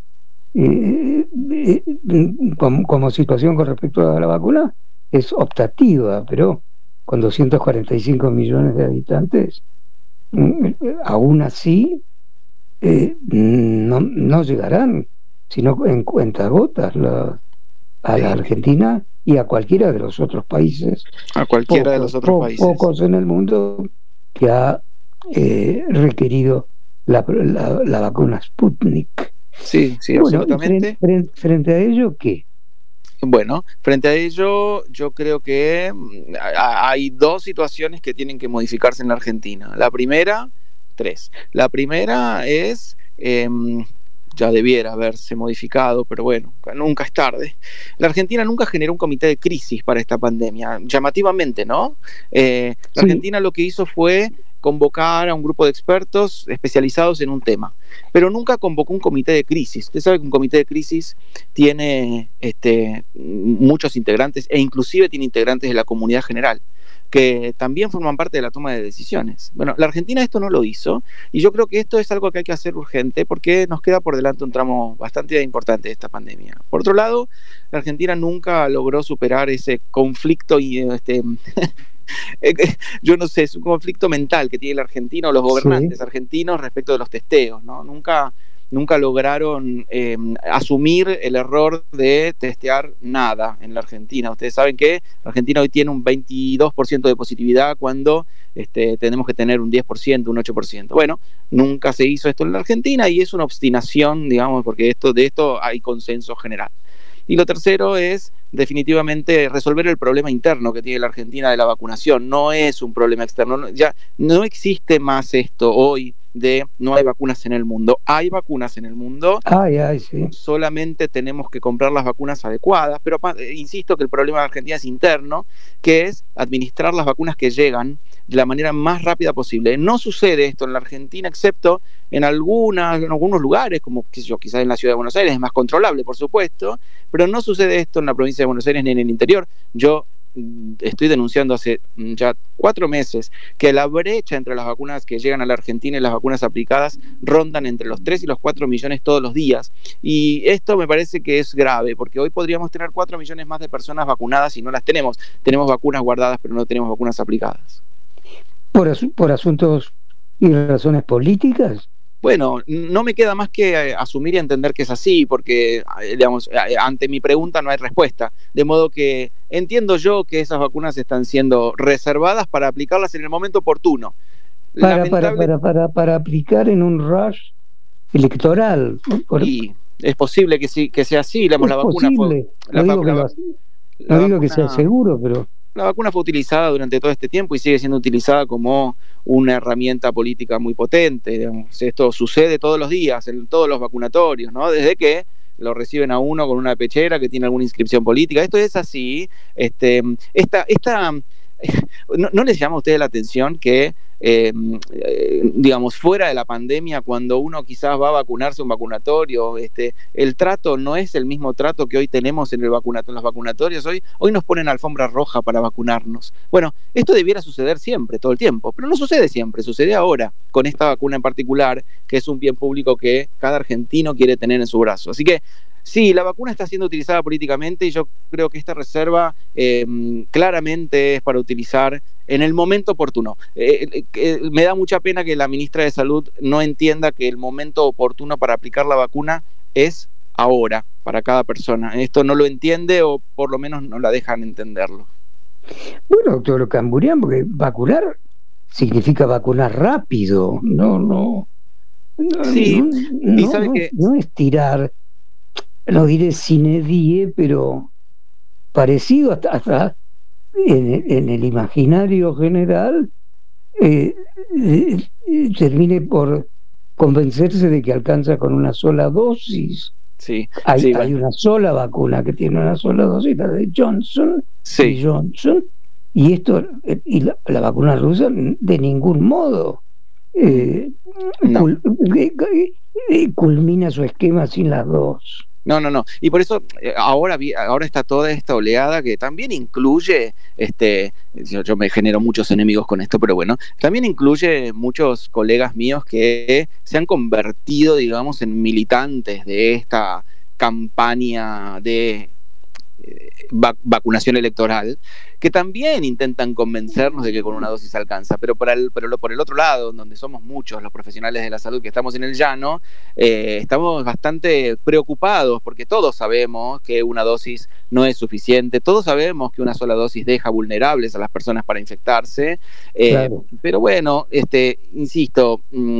como situación con respecto a la vacuna, es optativa, pero con 245 millones de habitantes, aún así no llegarán, sino en cuentagotas a la Argentina y a cualquiera de los otros países. A cualquiera de los otros países. Pocos en el mundo que ha requerido la vacuna Sputnik. Sí, bueno, absolutamente. Frente a ello, ¿qué? Bueno, frente a ello, yo creo que hay 2 situaciones que tienen que modificarse en la Argentina. La primera, 3. La primera es ya debiera haberse modificado, pero bueno, nunca es tarde. La Argentina nunca generó un comité de crisis para esta pandemia, llamativamente, ¿no? La Argentina lo que hizo fue convocar a un grupo de expertos especializados en un tema, pero nunca convocó un comité de crisis. Usted sabe que un comité de crisis tiene muchos integrantes e inclusive tiene integrantes de la comunidad general, que también forman parte de la toma de decisiones. Bueno, la Argentina esto no lo hizo, y yo creo que esto es algo que hay que hacer urgente, porque nos queda por delante un tramo bastante importante de esta pandemia. Por otro lado, la Argentina nunca logró superar ese conflicto yo no sé, es un conflicto mental que tiene el argentino, los gobernantes argentinos respecto de los testeos, ¿no? Nunca lograron asumir el error de testear nada en la Argentina. Ustedes saben que la Argentina hoy tiene un 22% de positividad cuando tenemos que tener un 10%, un 8%. Bueno, nunca se hizo esto en la Argentina y es una obstinación, digamos, porque de esto hay consenso general. Y lo tercero es definitivamente resolver el problema interno que tiene la Argentina de la vacunación. No es un problema externo. Ya no existe más esto hoy de no hay vacunas en el mundo. Hay vacunas en el mundo. Sí. Solamente tenemos que comprar las vacunas adecuadas. Pero insisto que el problema de Argentina es interno, que es administrar las vacunas que llegan de la manera más rápida posible. No sucede esto en la Argentina, excepto en algunos lugares, como qué sé yo, quizás en la ciudad de Buenos Aires es más controlable, por supuesto, pero no sucede esto en la provincia de Buenos Aires ni en el interior. Yo estoy denunciando hace ya 4 meses que la brecha entre las vacunas que llegan a la Argentina y las vacunas aplicadas rondan entre los 3 y los 4 millones todos los días, y esto me parece que es grave, porque hoy podríamos tener 4 millones más de personas vacunadas y no las tenemos. Tenemos vacunas guardadas, pero no tenemos vacunas aplicadas. ¿Por asuntos y razones políticas? Bueno, no me queda más que asumir y entender que es así, porque, digamos, ante mi pregunta no hay respuesta. De modo que entiendo yo que esas vacunas están siendo reservadas para aplicarlas en el momento oportuno. Para aplicar en un rush electoral. Y es posible que sí, que sea así. La vacuna fue... No digo que sea seguro, pero... La vacuna fue utilizada durante todo este tiempo y sigue siendo utilizada como una herramienta política muy potente. Digamos. Esto sucede todos los días en todos los vacunatorios, ¿no? Desde que lo reciben a uno con una pechera que tiene alguna inscripción política. Esto es así. ¿No les llama a ustedes la atención que, digamos, fuera de la pandemia, cuando uno quizás va a vacunarse a un vacunatorio, el trato no es el mismo trato que hoy tenemos en los vacunatorios? Hoy nos ponen alfombra roja para vacunarnos. Bueno, esto debiera suceder siempre, todo el tiempo, pero no sucede siempre, sucede ahora, con esta vacuna en particular, que es un bien público que cada argentino quiere tener en su brazo. Así que sí, la vacuna está siendo utilizada políticamente y yo creo que esta reserva claramente es para utilizar en el momento oportuno. Me da mucha pena que la ministra de Salud no entienda que el momento oportuno para aplicar la vacuna es ahora, para cada persona. Esto no lo entiende, o por lo menos no la dejan entenderlo. Bueno, doctor Camburian, porque vacunar significa vacunar rápido. No es tirar, no diré sine die, pero parecido hasta en el imaginario general, termine por convencerse de que alcanza con una sola dosis. Hay una sola vacuna que tiene una sola dosis, la de Johnson y esto, y la vacuna rusa de ningún modo culmina su esquema sin las dos. No. Y por eso ahora está toda esta oleada que también incluye, yo me genero muchos enemigos con esto, pero bueno, también incluye muchos colegas míos que se han convertido, digamos, en militantes de esta campaña de vacunación electoral, que también intentan convencernos de que con una dosis alcanza, pero por el otro lado, donde somos muchos los profesionales de la salud que estamos en el llano, estamos bastante preocupados, porque todos sabemos que una dosis no es suficiente. Todos sabemos que una sola dosis deja vulnerables a las personas para infectarse, Claro. pero bueno, insisto,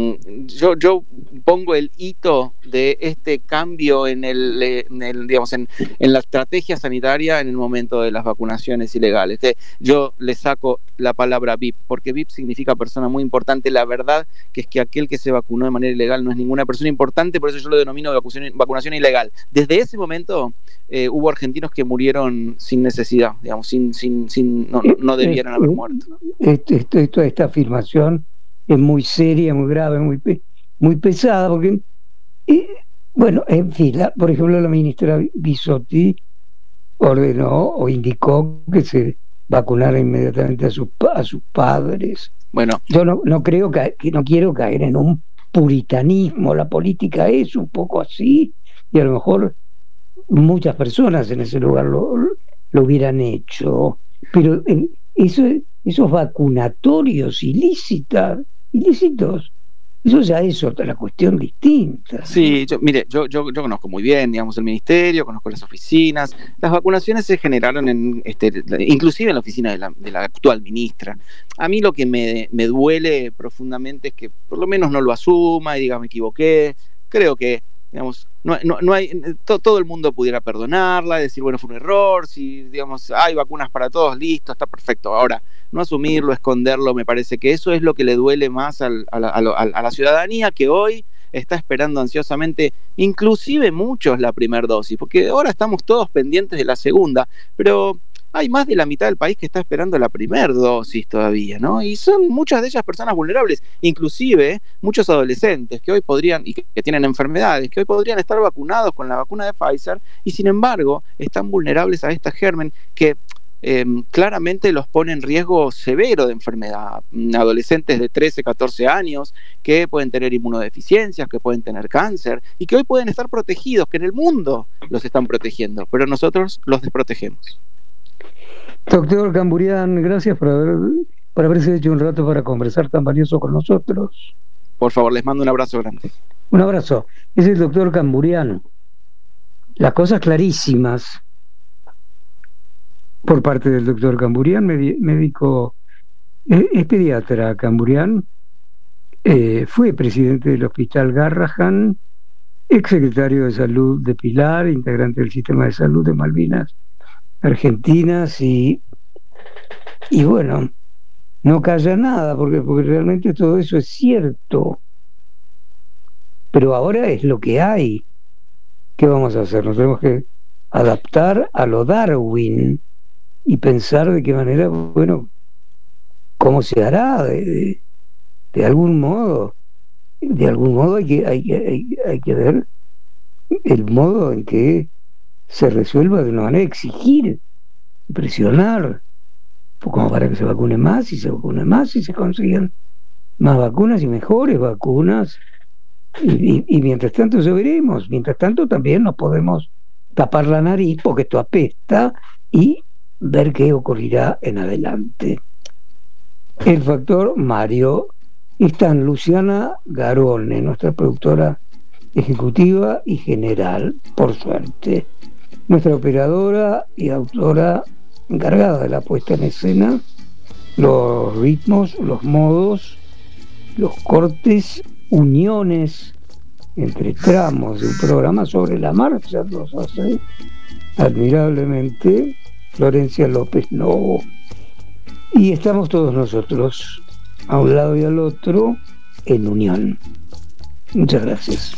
yo pongo el hito de este cambio en digamos, en la estrategia sanitaria en el momento de las vacunaciones ilegales. Yo le saco la palabra VIP, porque VIP significa persona muy importante. La verdad que es que aquel que se vacunó de manera ilegal no es ninguna persona importante, por eso yo lo denomino vacunación ilegal. Desde ese momento hubo argentinos que murieron sin necesidad, digamos, no debieran haber muerto. Esta afirmación es muy seria, muy grave, muy pesada, porque, bueno, en fin, por ejemplo, la ministra Bisotti ordenó o indicó que se vacunara inmediatamente a sus padres. Bueno, yo no creo que no quiero caer en un puritanismo. La política es un poco así, y a lo mejor muchas personas en ese lugar lo hubieran hecho, pero esos vacunatorios ilícitos, eso ya es otra cuestión distinta. Sí, yo conozco muy bien, digamos, el ministerio, conozco las oficinas. Las vacunaciones se generaron inclusive en la oficina de la actual ministra. A mí lo que me duele profundamente es que por lo menos no lo asuma y diga me equivoqué. Creo que, digamos, no hay, todo el mundo pudiera perdonarla, decir, bueno, fue un error, si, digamos, hay vacunas para todos, listo, está perfecto. Ahora, no asumirlo, esconderlo, me parece que eso es lo que le duele más a la ciudadanía, que hoy está esperando ansiosamente, inclusive muchos, la primera dosis, porque ahora estamos todos pendientes de la segunda, pero hay más de la mitad del país que está esperando la primera dosis todavía, ¿no? Y son muchas de ellas personas vulnerables, inclusive muchos adolescentes que hoy podrían, y que tienen enfermedades, que hoy podrían estar vacunados con la vacuna de Pfizer, y sin embargo están vulnerables a esta germen que claramente los pone en riesgo severo de enfermedad. Adolescentes de 13, 14 años que pueden tener inmunodeficiencias, que pueden tener cáncer y que hoy pueden estar protegidos, que en el mundo los están protegiendo, pero nosotros los desprotegemos. Doctor Camburian, gracias por haberse hecho un rato para conversar tan valioso con nosotros. Por favor, les mando un abrazo grande. Un abrazo. Es el doctor Camburian. Las cosas clarísimas por parte del doctor Camburian, médico, es pediatra Camburian, fue presidente del Hospital Garrahan, exsecretario de Salud de Pilar, integrante del Sistema de Salud de Malvinas Argentinas, y bueno, no calla nada, porque realmente todo eso es cierto. Pero ahora es lo que hay. ¿Qué vamos a hacer? Nos tenemos que adaptar a lo Darwin y pensar de qué manera, bueno, cómo se hará, de algún modo. De algún modo hay que ver el modo en que se resuelva de una manera, exigir, presionar, como para que se vacune más y se vacune más y se consigan más vacunas y mejores vacunas. Y mientras tanto ya veremos. Mientras tanto también nos podemos tapar la nariz porque esto apesta y ver qué ocurrirá en adelante. El factor Mario. Está Luciana Garone, nuestra productora ejecutiva y general, por suerte. Nuestra operadora y autora encargada de la puesta en escena, los ritmos, los modos, los cortes, uniones entre tramos de un programa sobre la marcha, los hace admirablemente Florencia López Novo. Y estamos todos nosotros, a un lado y al otro, en unión. Muchas gracias.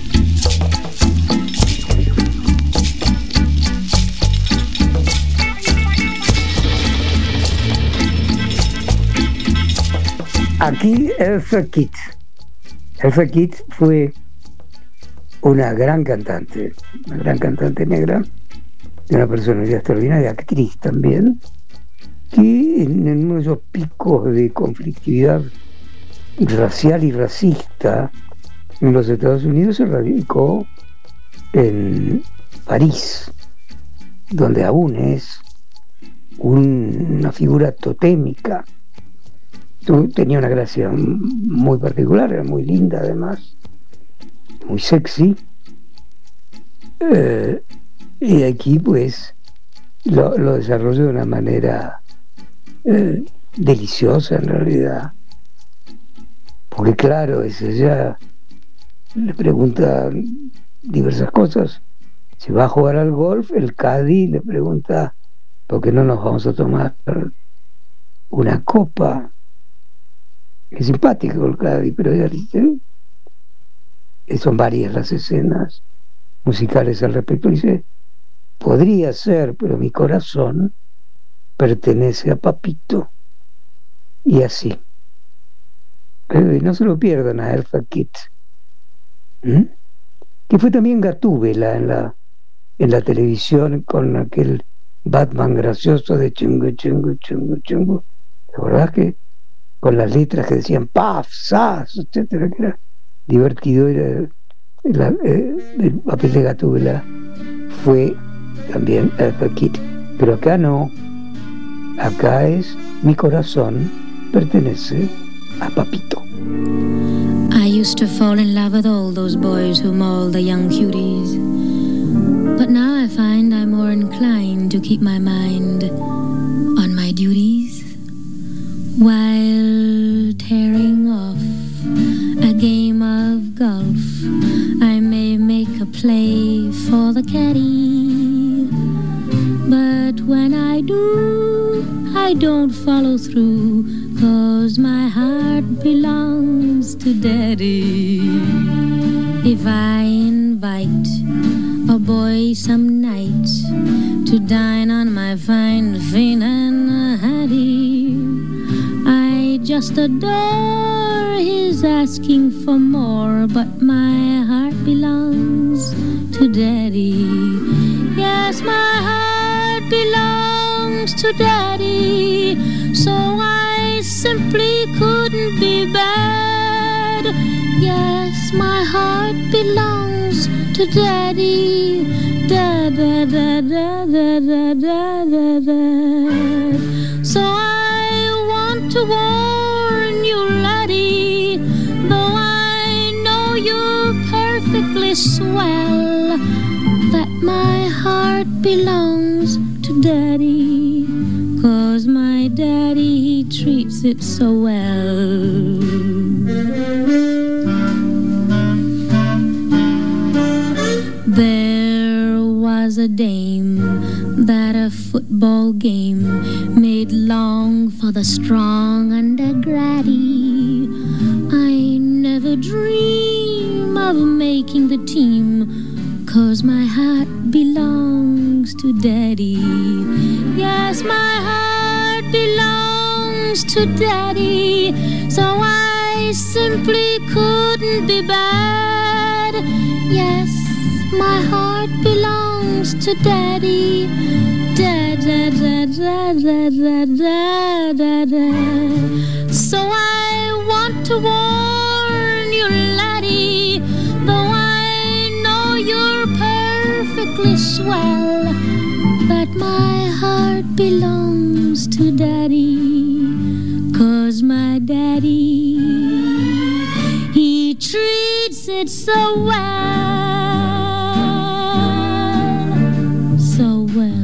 Aquí Elsa Kitt. Elsa Kitt fue una gran cantante negra, una personalidad extraordinaria, actriz también, que en uno de esos picos de conflictividad racial y racista en los Estados Unidos se radicó en París, donde aún es una figura totémica. Tenía una gracia muy particular, era muy linda además, muy sexy, y aquí pues lo desarrolló de una manera deliciosa en realidad, porque claro, ella le pregunta diversas cosas. Si va a jugar al golf, el caddy le pregunta ¿por qué no nos vamos a tomar una copa? Es simpático el caddy, pero ella dice, son varias las escenas musicales al respecto, dice, podría ser, pero mi corazón pertenece a Papito. Y así. No se lo pierdan a Eartha Kitt, que fue también Gatúbela en la televisión con aquel Batman gracioso de chungo, chungo, chungo, chungo. ¿La verdad que con las letras que decían paf, sas, etcétera, que era divertido? El papel de Gatúbela fue también Eartha Kitt, pero acá no, acá es mi corazón pertenece a Papito. I used to fall in love with all those boys who mauled the young cuties, but now I find I'm more inclined to keep my mind on my duties while tearing off a game of golf. I may make a play for the caddy, but when I do, I don't follow through, 'cause my heart belongs to Daddy. If I invite a boy some night to dine on my fine Finn and Hattie, I just adore his asking for more, but my heart belongs to Daddy. Yes, my heart belongs to Daddy, so I simply couldn't be bad. Yes, my heart belongs to Daddy. Da da da da da da da da da. So I want to warn you, laddie, though I know you're perfectly swell, that my heart belongs to Daddy, 'cause my daddy, he treats it so well. There was a dame that a football game made long for the strong and the gratty. I never dream of making the team, 'cause my heart belongs to Daddy. Yes, my heart belongs to Daddy, so I simply couldn't be bad. Yes, my heart belongs to Daddy. Da da da da da da da da da. So I want to warn you, laddie, though I know you're perfectly swell, that my heart belongs to Daddy, 'cause my daddy, he treats it so well, so well.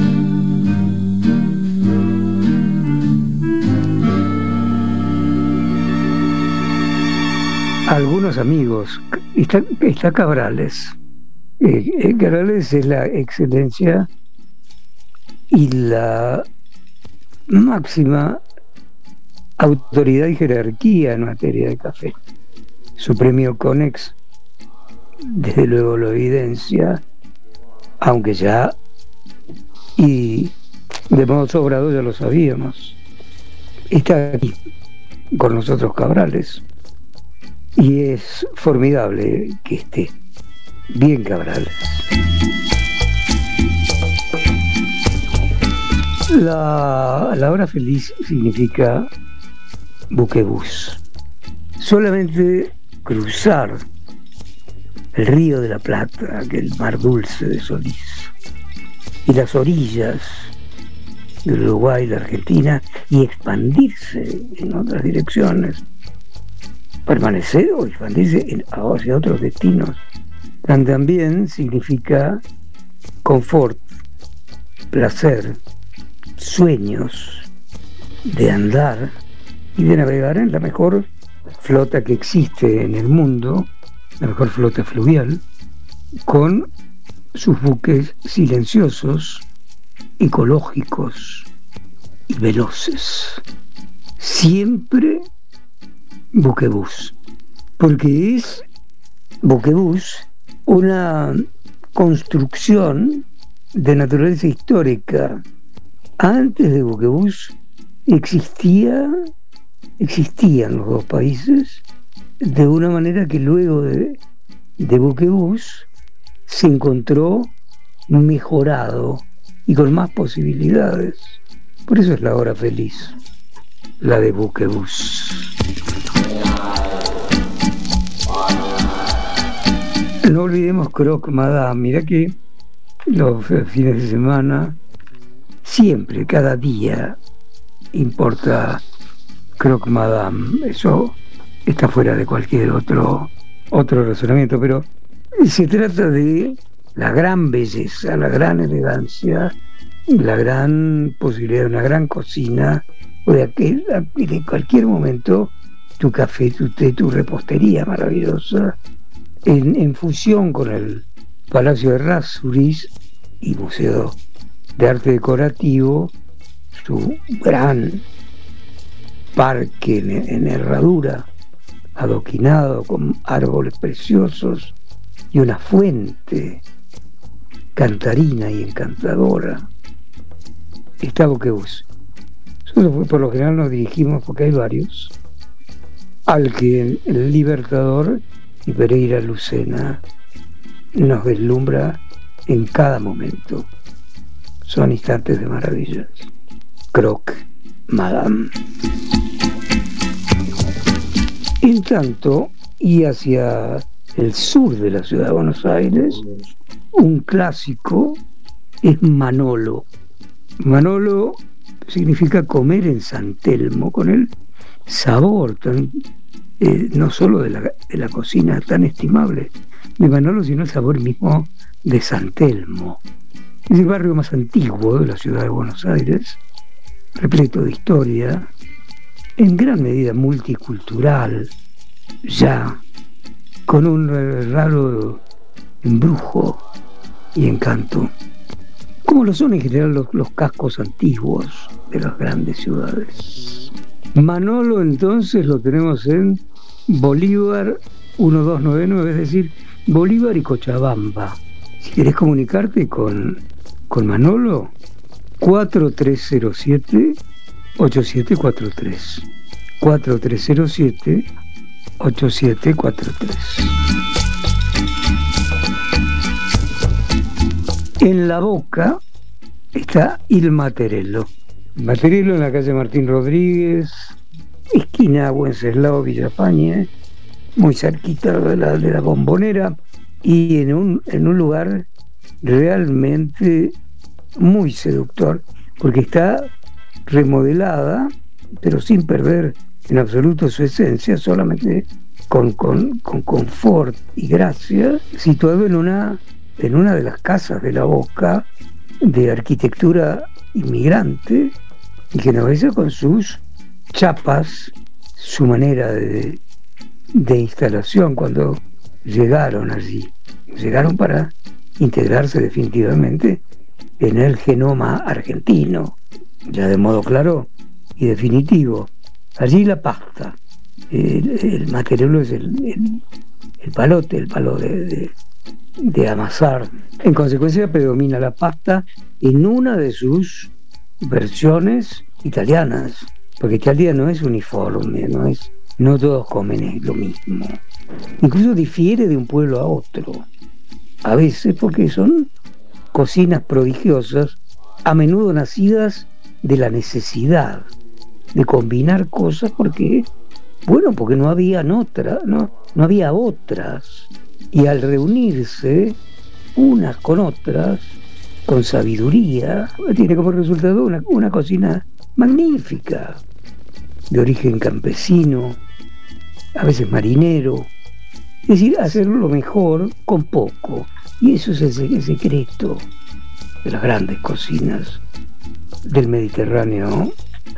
Algunos amigos, está Cabrales. Cabrales es la excelencia y la máxima autoridad y jerarquía en materia de café. Su premio Conex, desde luego, lo evidencia, aunque ya, y de modo sobrado ya lo sabíamos. Está aquí con nosotros Cabrales, y es formidable que esté. Bien, Cabrales. La hora feliz significa buquebús. Solamente cruzar el río de la Plata, aquel mar dulce de Solís, y las orillas del Uruguay y la Argentina, y expandirse en otras direcciones, permanecer o expandirse hacia otros destinos, también significa confort, placer, sueños de andar y de navegar en la mejor flota que existe en el mundo, la mejor flota fluvial, con sus buques silenciosos, ecológicos y veloces. Siempre buquebús, porque es buquebús una construcción de naturaleza histórica. Antes de buquebús existían los dos países de una manera que luego de buquebús se encontró mejorado y con más posibilidades. Por eso es la hora feliz, la de buquebús. No olvidemos Croque Madame. Mira que los fines de semana, siempre, cada día, importa Croque Madame. Eso está fuera de cualquier otro razonamiento, pero se trata de la gran belleza, la gran elegancia, la gran posibilidad de una gran cocina, o de cualquier momento, tu café, tu té, tu repostería maravillosa, en fusión con el Palacio de Errázuriz y Museo de Arte Decorativo, su gran parque en herradura, adoquinado con árboles preciosos y una fuente cantarina y encantadora. Está buquebús. Nosotros por lo general nos dirigimos, porque hay varios, al que el Libertador y Pereira Lucena nos deslumbra en cada momento. Son instantes de maravillas. Croque Madame. En tanto, y hacia el sur de la ciudad de Buenos Aires, un clásico es Manolo. Manolo significa comer en San Telmo, con el sabor tan, no solo de la cocina tan estimable de Manolo, sino el sabor mismo de San Telmo. Es el barrio más antiguo de la ciudad de Buenos Aires, repleto de historia, en gran medida multicultural, ya con un raro embrujo y encanto, como lo son en general los cascos antiguos de las grandes ciudades. Manolo entonces lo tenemos en Bolívar 1299, es decir, Bolívar y Cochabamba. Si querés comunicarte con Manolo, 4307-8743. 4307-8743. En La Boca está Il Materello. El Materello en la calle Martín Rodríguez, esquina Wenceslao Villafañe, muy cerquita de la Bombonera, y en un lugar realmente muy seductor, porque está remodelada, pero sin perder en absoluto su esencia, solamente con confort y gracia, situado en una de las casas de La Boca, de arquitectura inmigrante, y que nos besa con sus chapas, su manera de instalación cuando llegaron allí. Llegaron para integrarse definitivamente en el genoma argentino, ya de modo claro y definitivo. Allí la pasta, el material es el palote, el palo de amasar. En consecuencia predomina la pasta en una de sus versiones italianas, porque Italia no es uniforme, no todos comen lo mismo. Incluso difiere de un pueblo a otro, a veces porque son cocinas prodigiosas, a menudo nacidas de la necesidad de combinar cosas, porque no había no había otras, y al reunirse unas con otras con sabiduría, tiene como resultado una cocina magnífica, de origen campesino, a veces marinero, es decir, hacerlo lo mejor con poco. Y eso es el secreto grandes cocinas del Mediterráneo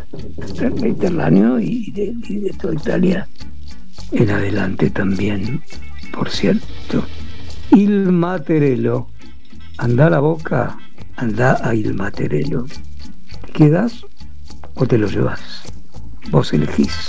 y de toda Italia en adelante también, por cierto. Il Materello, anda a la boca, anda a Il Materello. ¿Te quedas o te lo llevas? Vos elegís.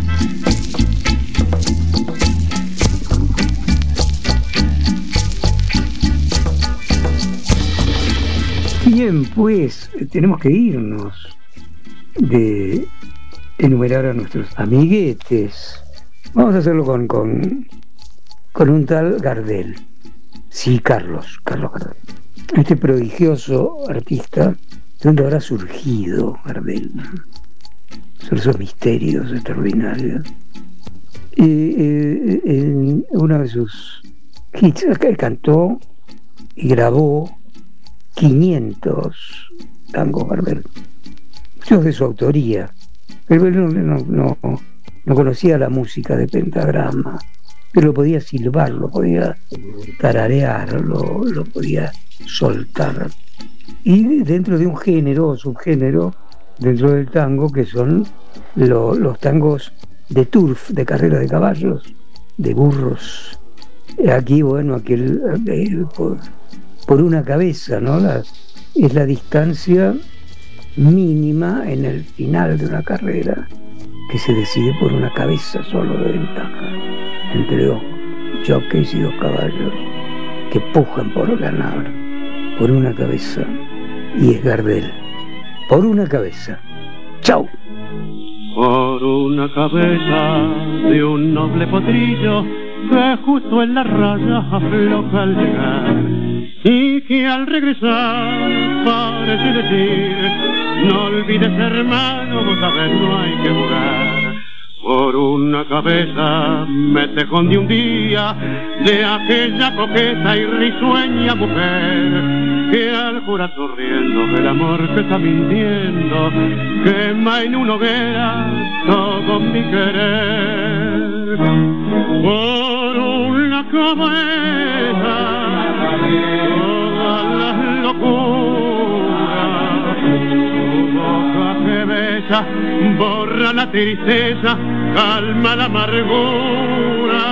Bien, pues tenemos que irnos de enumerar a nuestros amiguetes. Vamos a hacerlo con un tal Gardel. Sí, Carlos Gardel. Este prodigioso artista, ¿de dónde habrá surgido Gardel? Son esos misterios extraordinarios. En uno de sus hits, él cantó y grabó 500 tangos Gardel, muchos de su autoría, pero él no conocía la música de pentagrama, pero lo podía silbar, lo podía tararear, lo podía soltar. Y dentro de un género o subgénero dentro del tango, que son los tangos de turf, de carrera de caballos, de burros. Aquí, bueno, por una cabeza, ¿no? Es la distancia mínima en el final de una carrera que se decide por una cabeza solo de ventaja entre dos jockeys y dos caballos que pujan por ganar por una cabeza, y es Gardel. Por una cabeza. ¡Chau! Por una cabeza de un noble potrillo que justo en la raya afloja al llegar, y que al regresar parece decir: no olvides, hermano, vos sabés, no hay que jugar. Por una cabeza me tejón de un día de aquella coqueta y risueña mujer que al jurar sonriendo el amor que está mintiendo quema en una hoguera todo mi querer. Por una cabeza todas las locuras, tu boca que besa borra la tristeza, calma la amargura.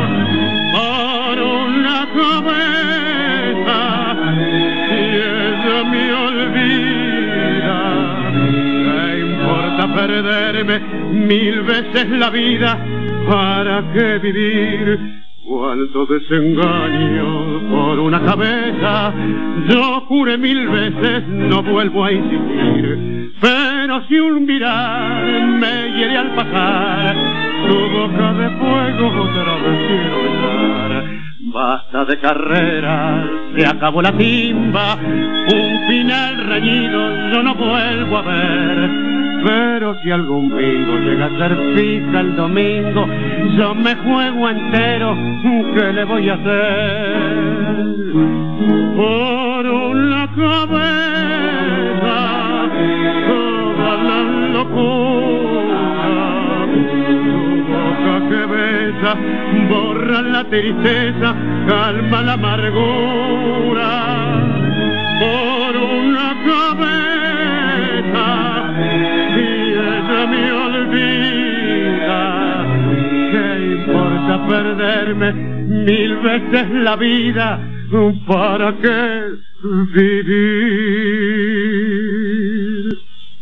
Por una cabeza, si ella me olvida, ¿qué importa perderme 1000 veces la vida? ¿Para qué vivir? Cuánto desengaño por una cabeza. Yo juré 1000 veces, no vuelvo a insistir. Pero si un mirar me hiere al pasar, tu boca de fuego otra vez quiero besar. Basta de carreras, se acabó la timba, un final reñido yo no vuelvo a ver. Pero si algún bingo llega a ser fija el domingo, yo me juego entero, ¿qué le voy a hacer? Por una cabeza toda la locura, tu boca que besa borra la tristeza, calma la amargura. Por una cabeza, si ella me olvida, ¿qué importa perderme 1000 veces la vida? ¿Para qué vivir?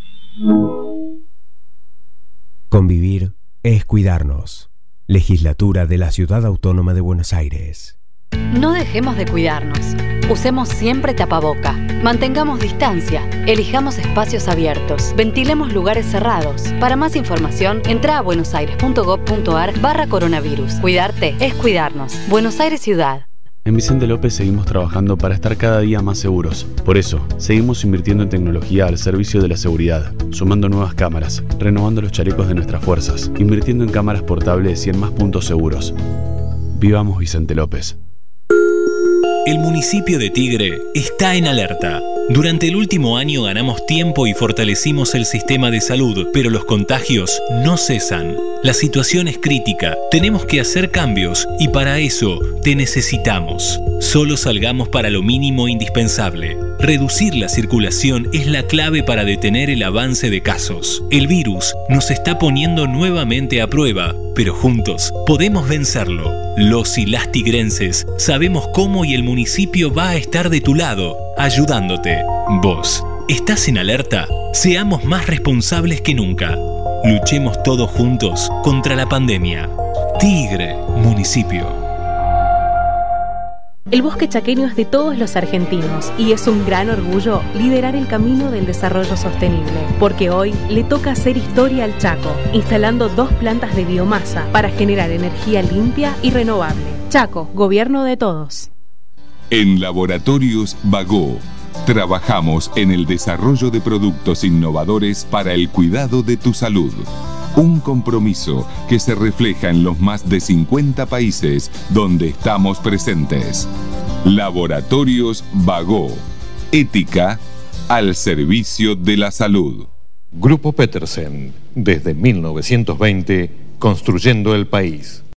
Convivir es cuidarnos. Legislatura de la Ciudad Autónoma de Buenos Aires. No dejemos de cuidarnos. Usemos siempre tapaboca. Mantengamos distancia. Elijamos espacios abiertos. Ventilemos lugares cerrados. Para más información, entra a buenosaires.gov.ar/coronavirus. Cuidarte es cuidarnos. Buenos Aires Ciudad. En Vicente López seguimos trabajando para estar cada día más seguros. Por eso, seguimos invirtiendo en tecnología al servicio de la seguridad, sumando nuevas cámaras, renovando los chalecos de nuestras fuerzas, invirtiendo en cámaras portables y en más puntos seguros. Vivamos Vicente López. El municipio de Tigre está en alerta. Durante el último año ganamos tiempo y fortalecimos el sistema de salud, pero los contagios no cesan. La situación es crítica, tenemos que hacer cambios y para eso te necesitamos. Solo salgamos para lo mínimo indispensable. Reducir la circulación es la clave para detener el avance de casos. El virus nos está poniendo nuevamente a prueba, pero juntos podemos vencerlo. Los y las tigrenses sabemos cómo y el municipio va a estar de tu lado, ayudándote. Vos, ¿estás en alerta? Seamos más responsables que nunca. Luchemos todos juntos contra la pandemia. Tigre, municipio. El bosque chaqueño es de todos los argentinos y es un gran orgullo liderar el camino del desarrollo sostenible, porque hoy le toca hacer historia al Chaco, instalando 2 plantas de biomasa para generar energía limpia y renovable. Chaco, gobierno de todos. En Laboratorios Bagó, trabajamos en el desarrollo de productos innovadores para el cuidado de tu salud. Un compromiso que se refleja en los más de 50 países donde estamos presentes. Laboratorios Bagó. Ética al servicio de la salud. Grupo Petersen, desde 1920, construyendo el país.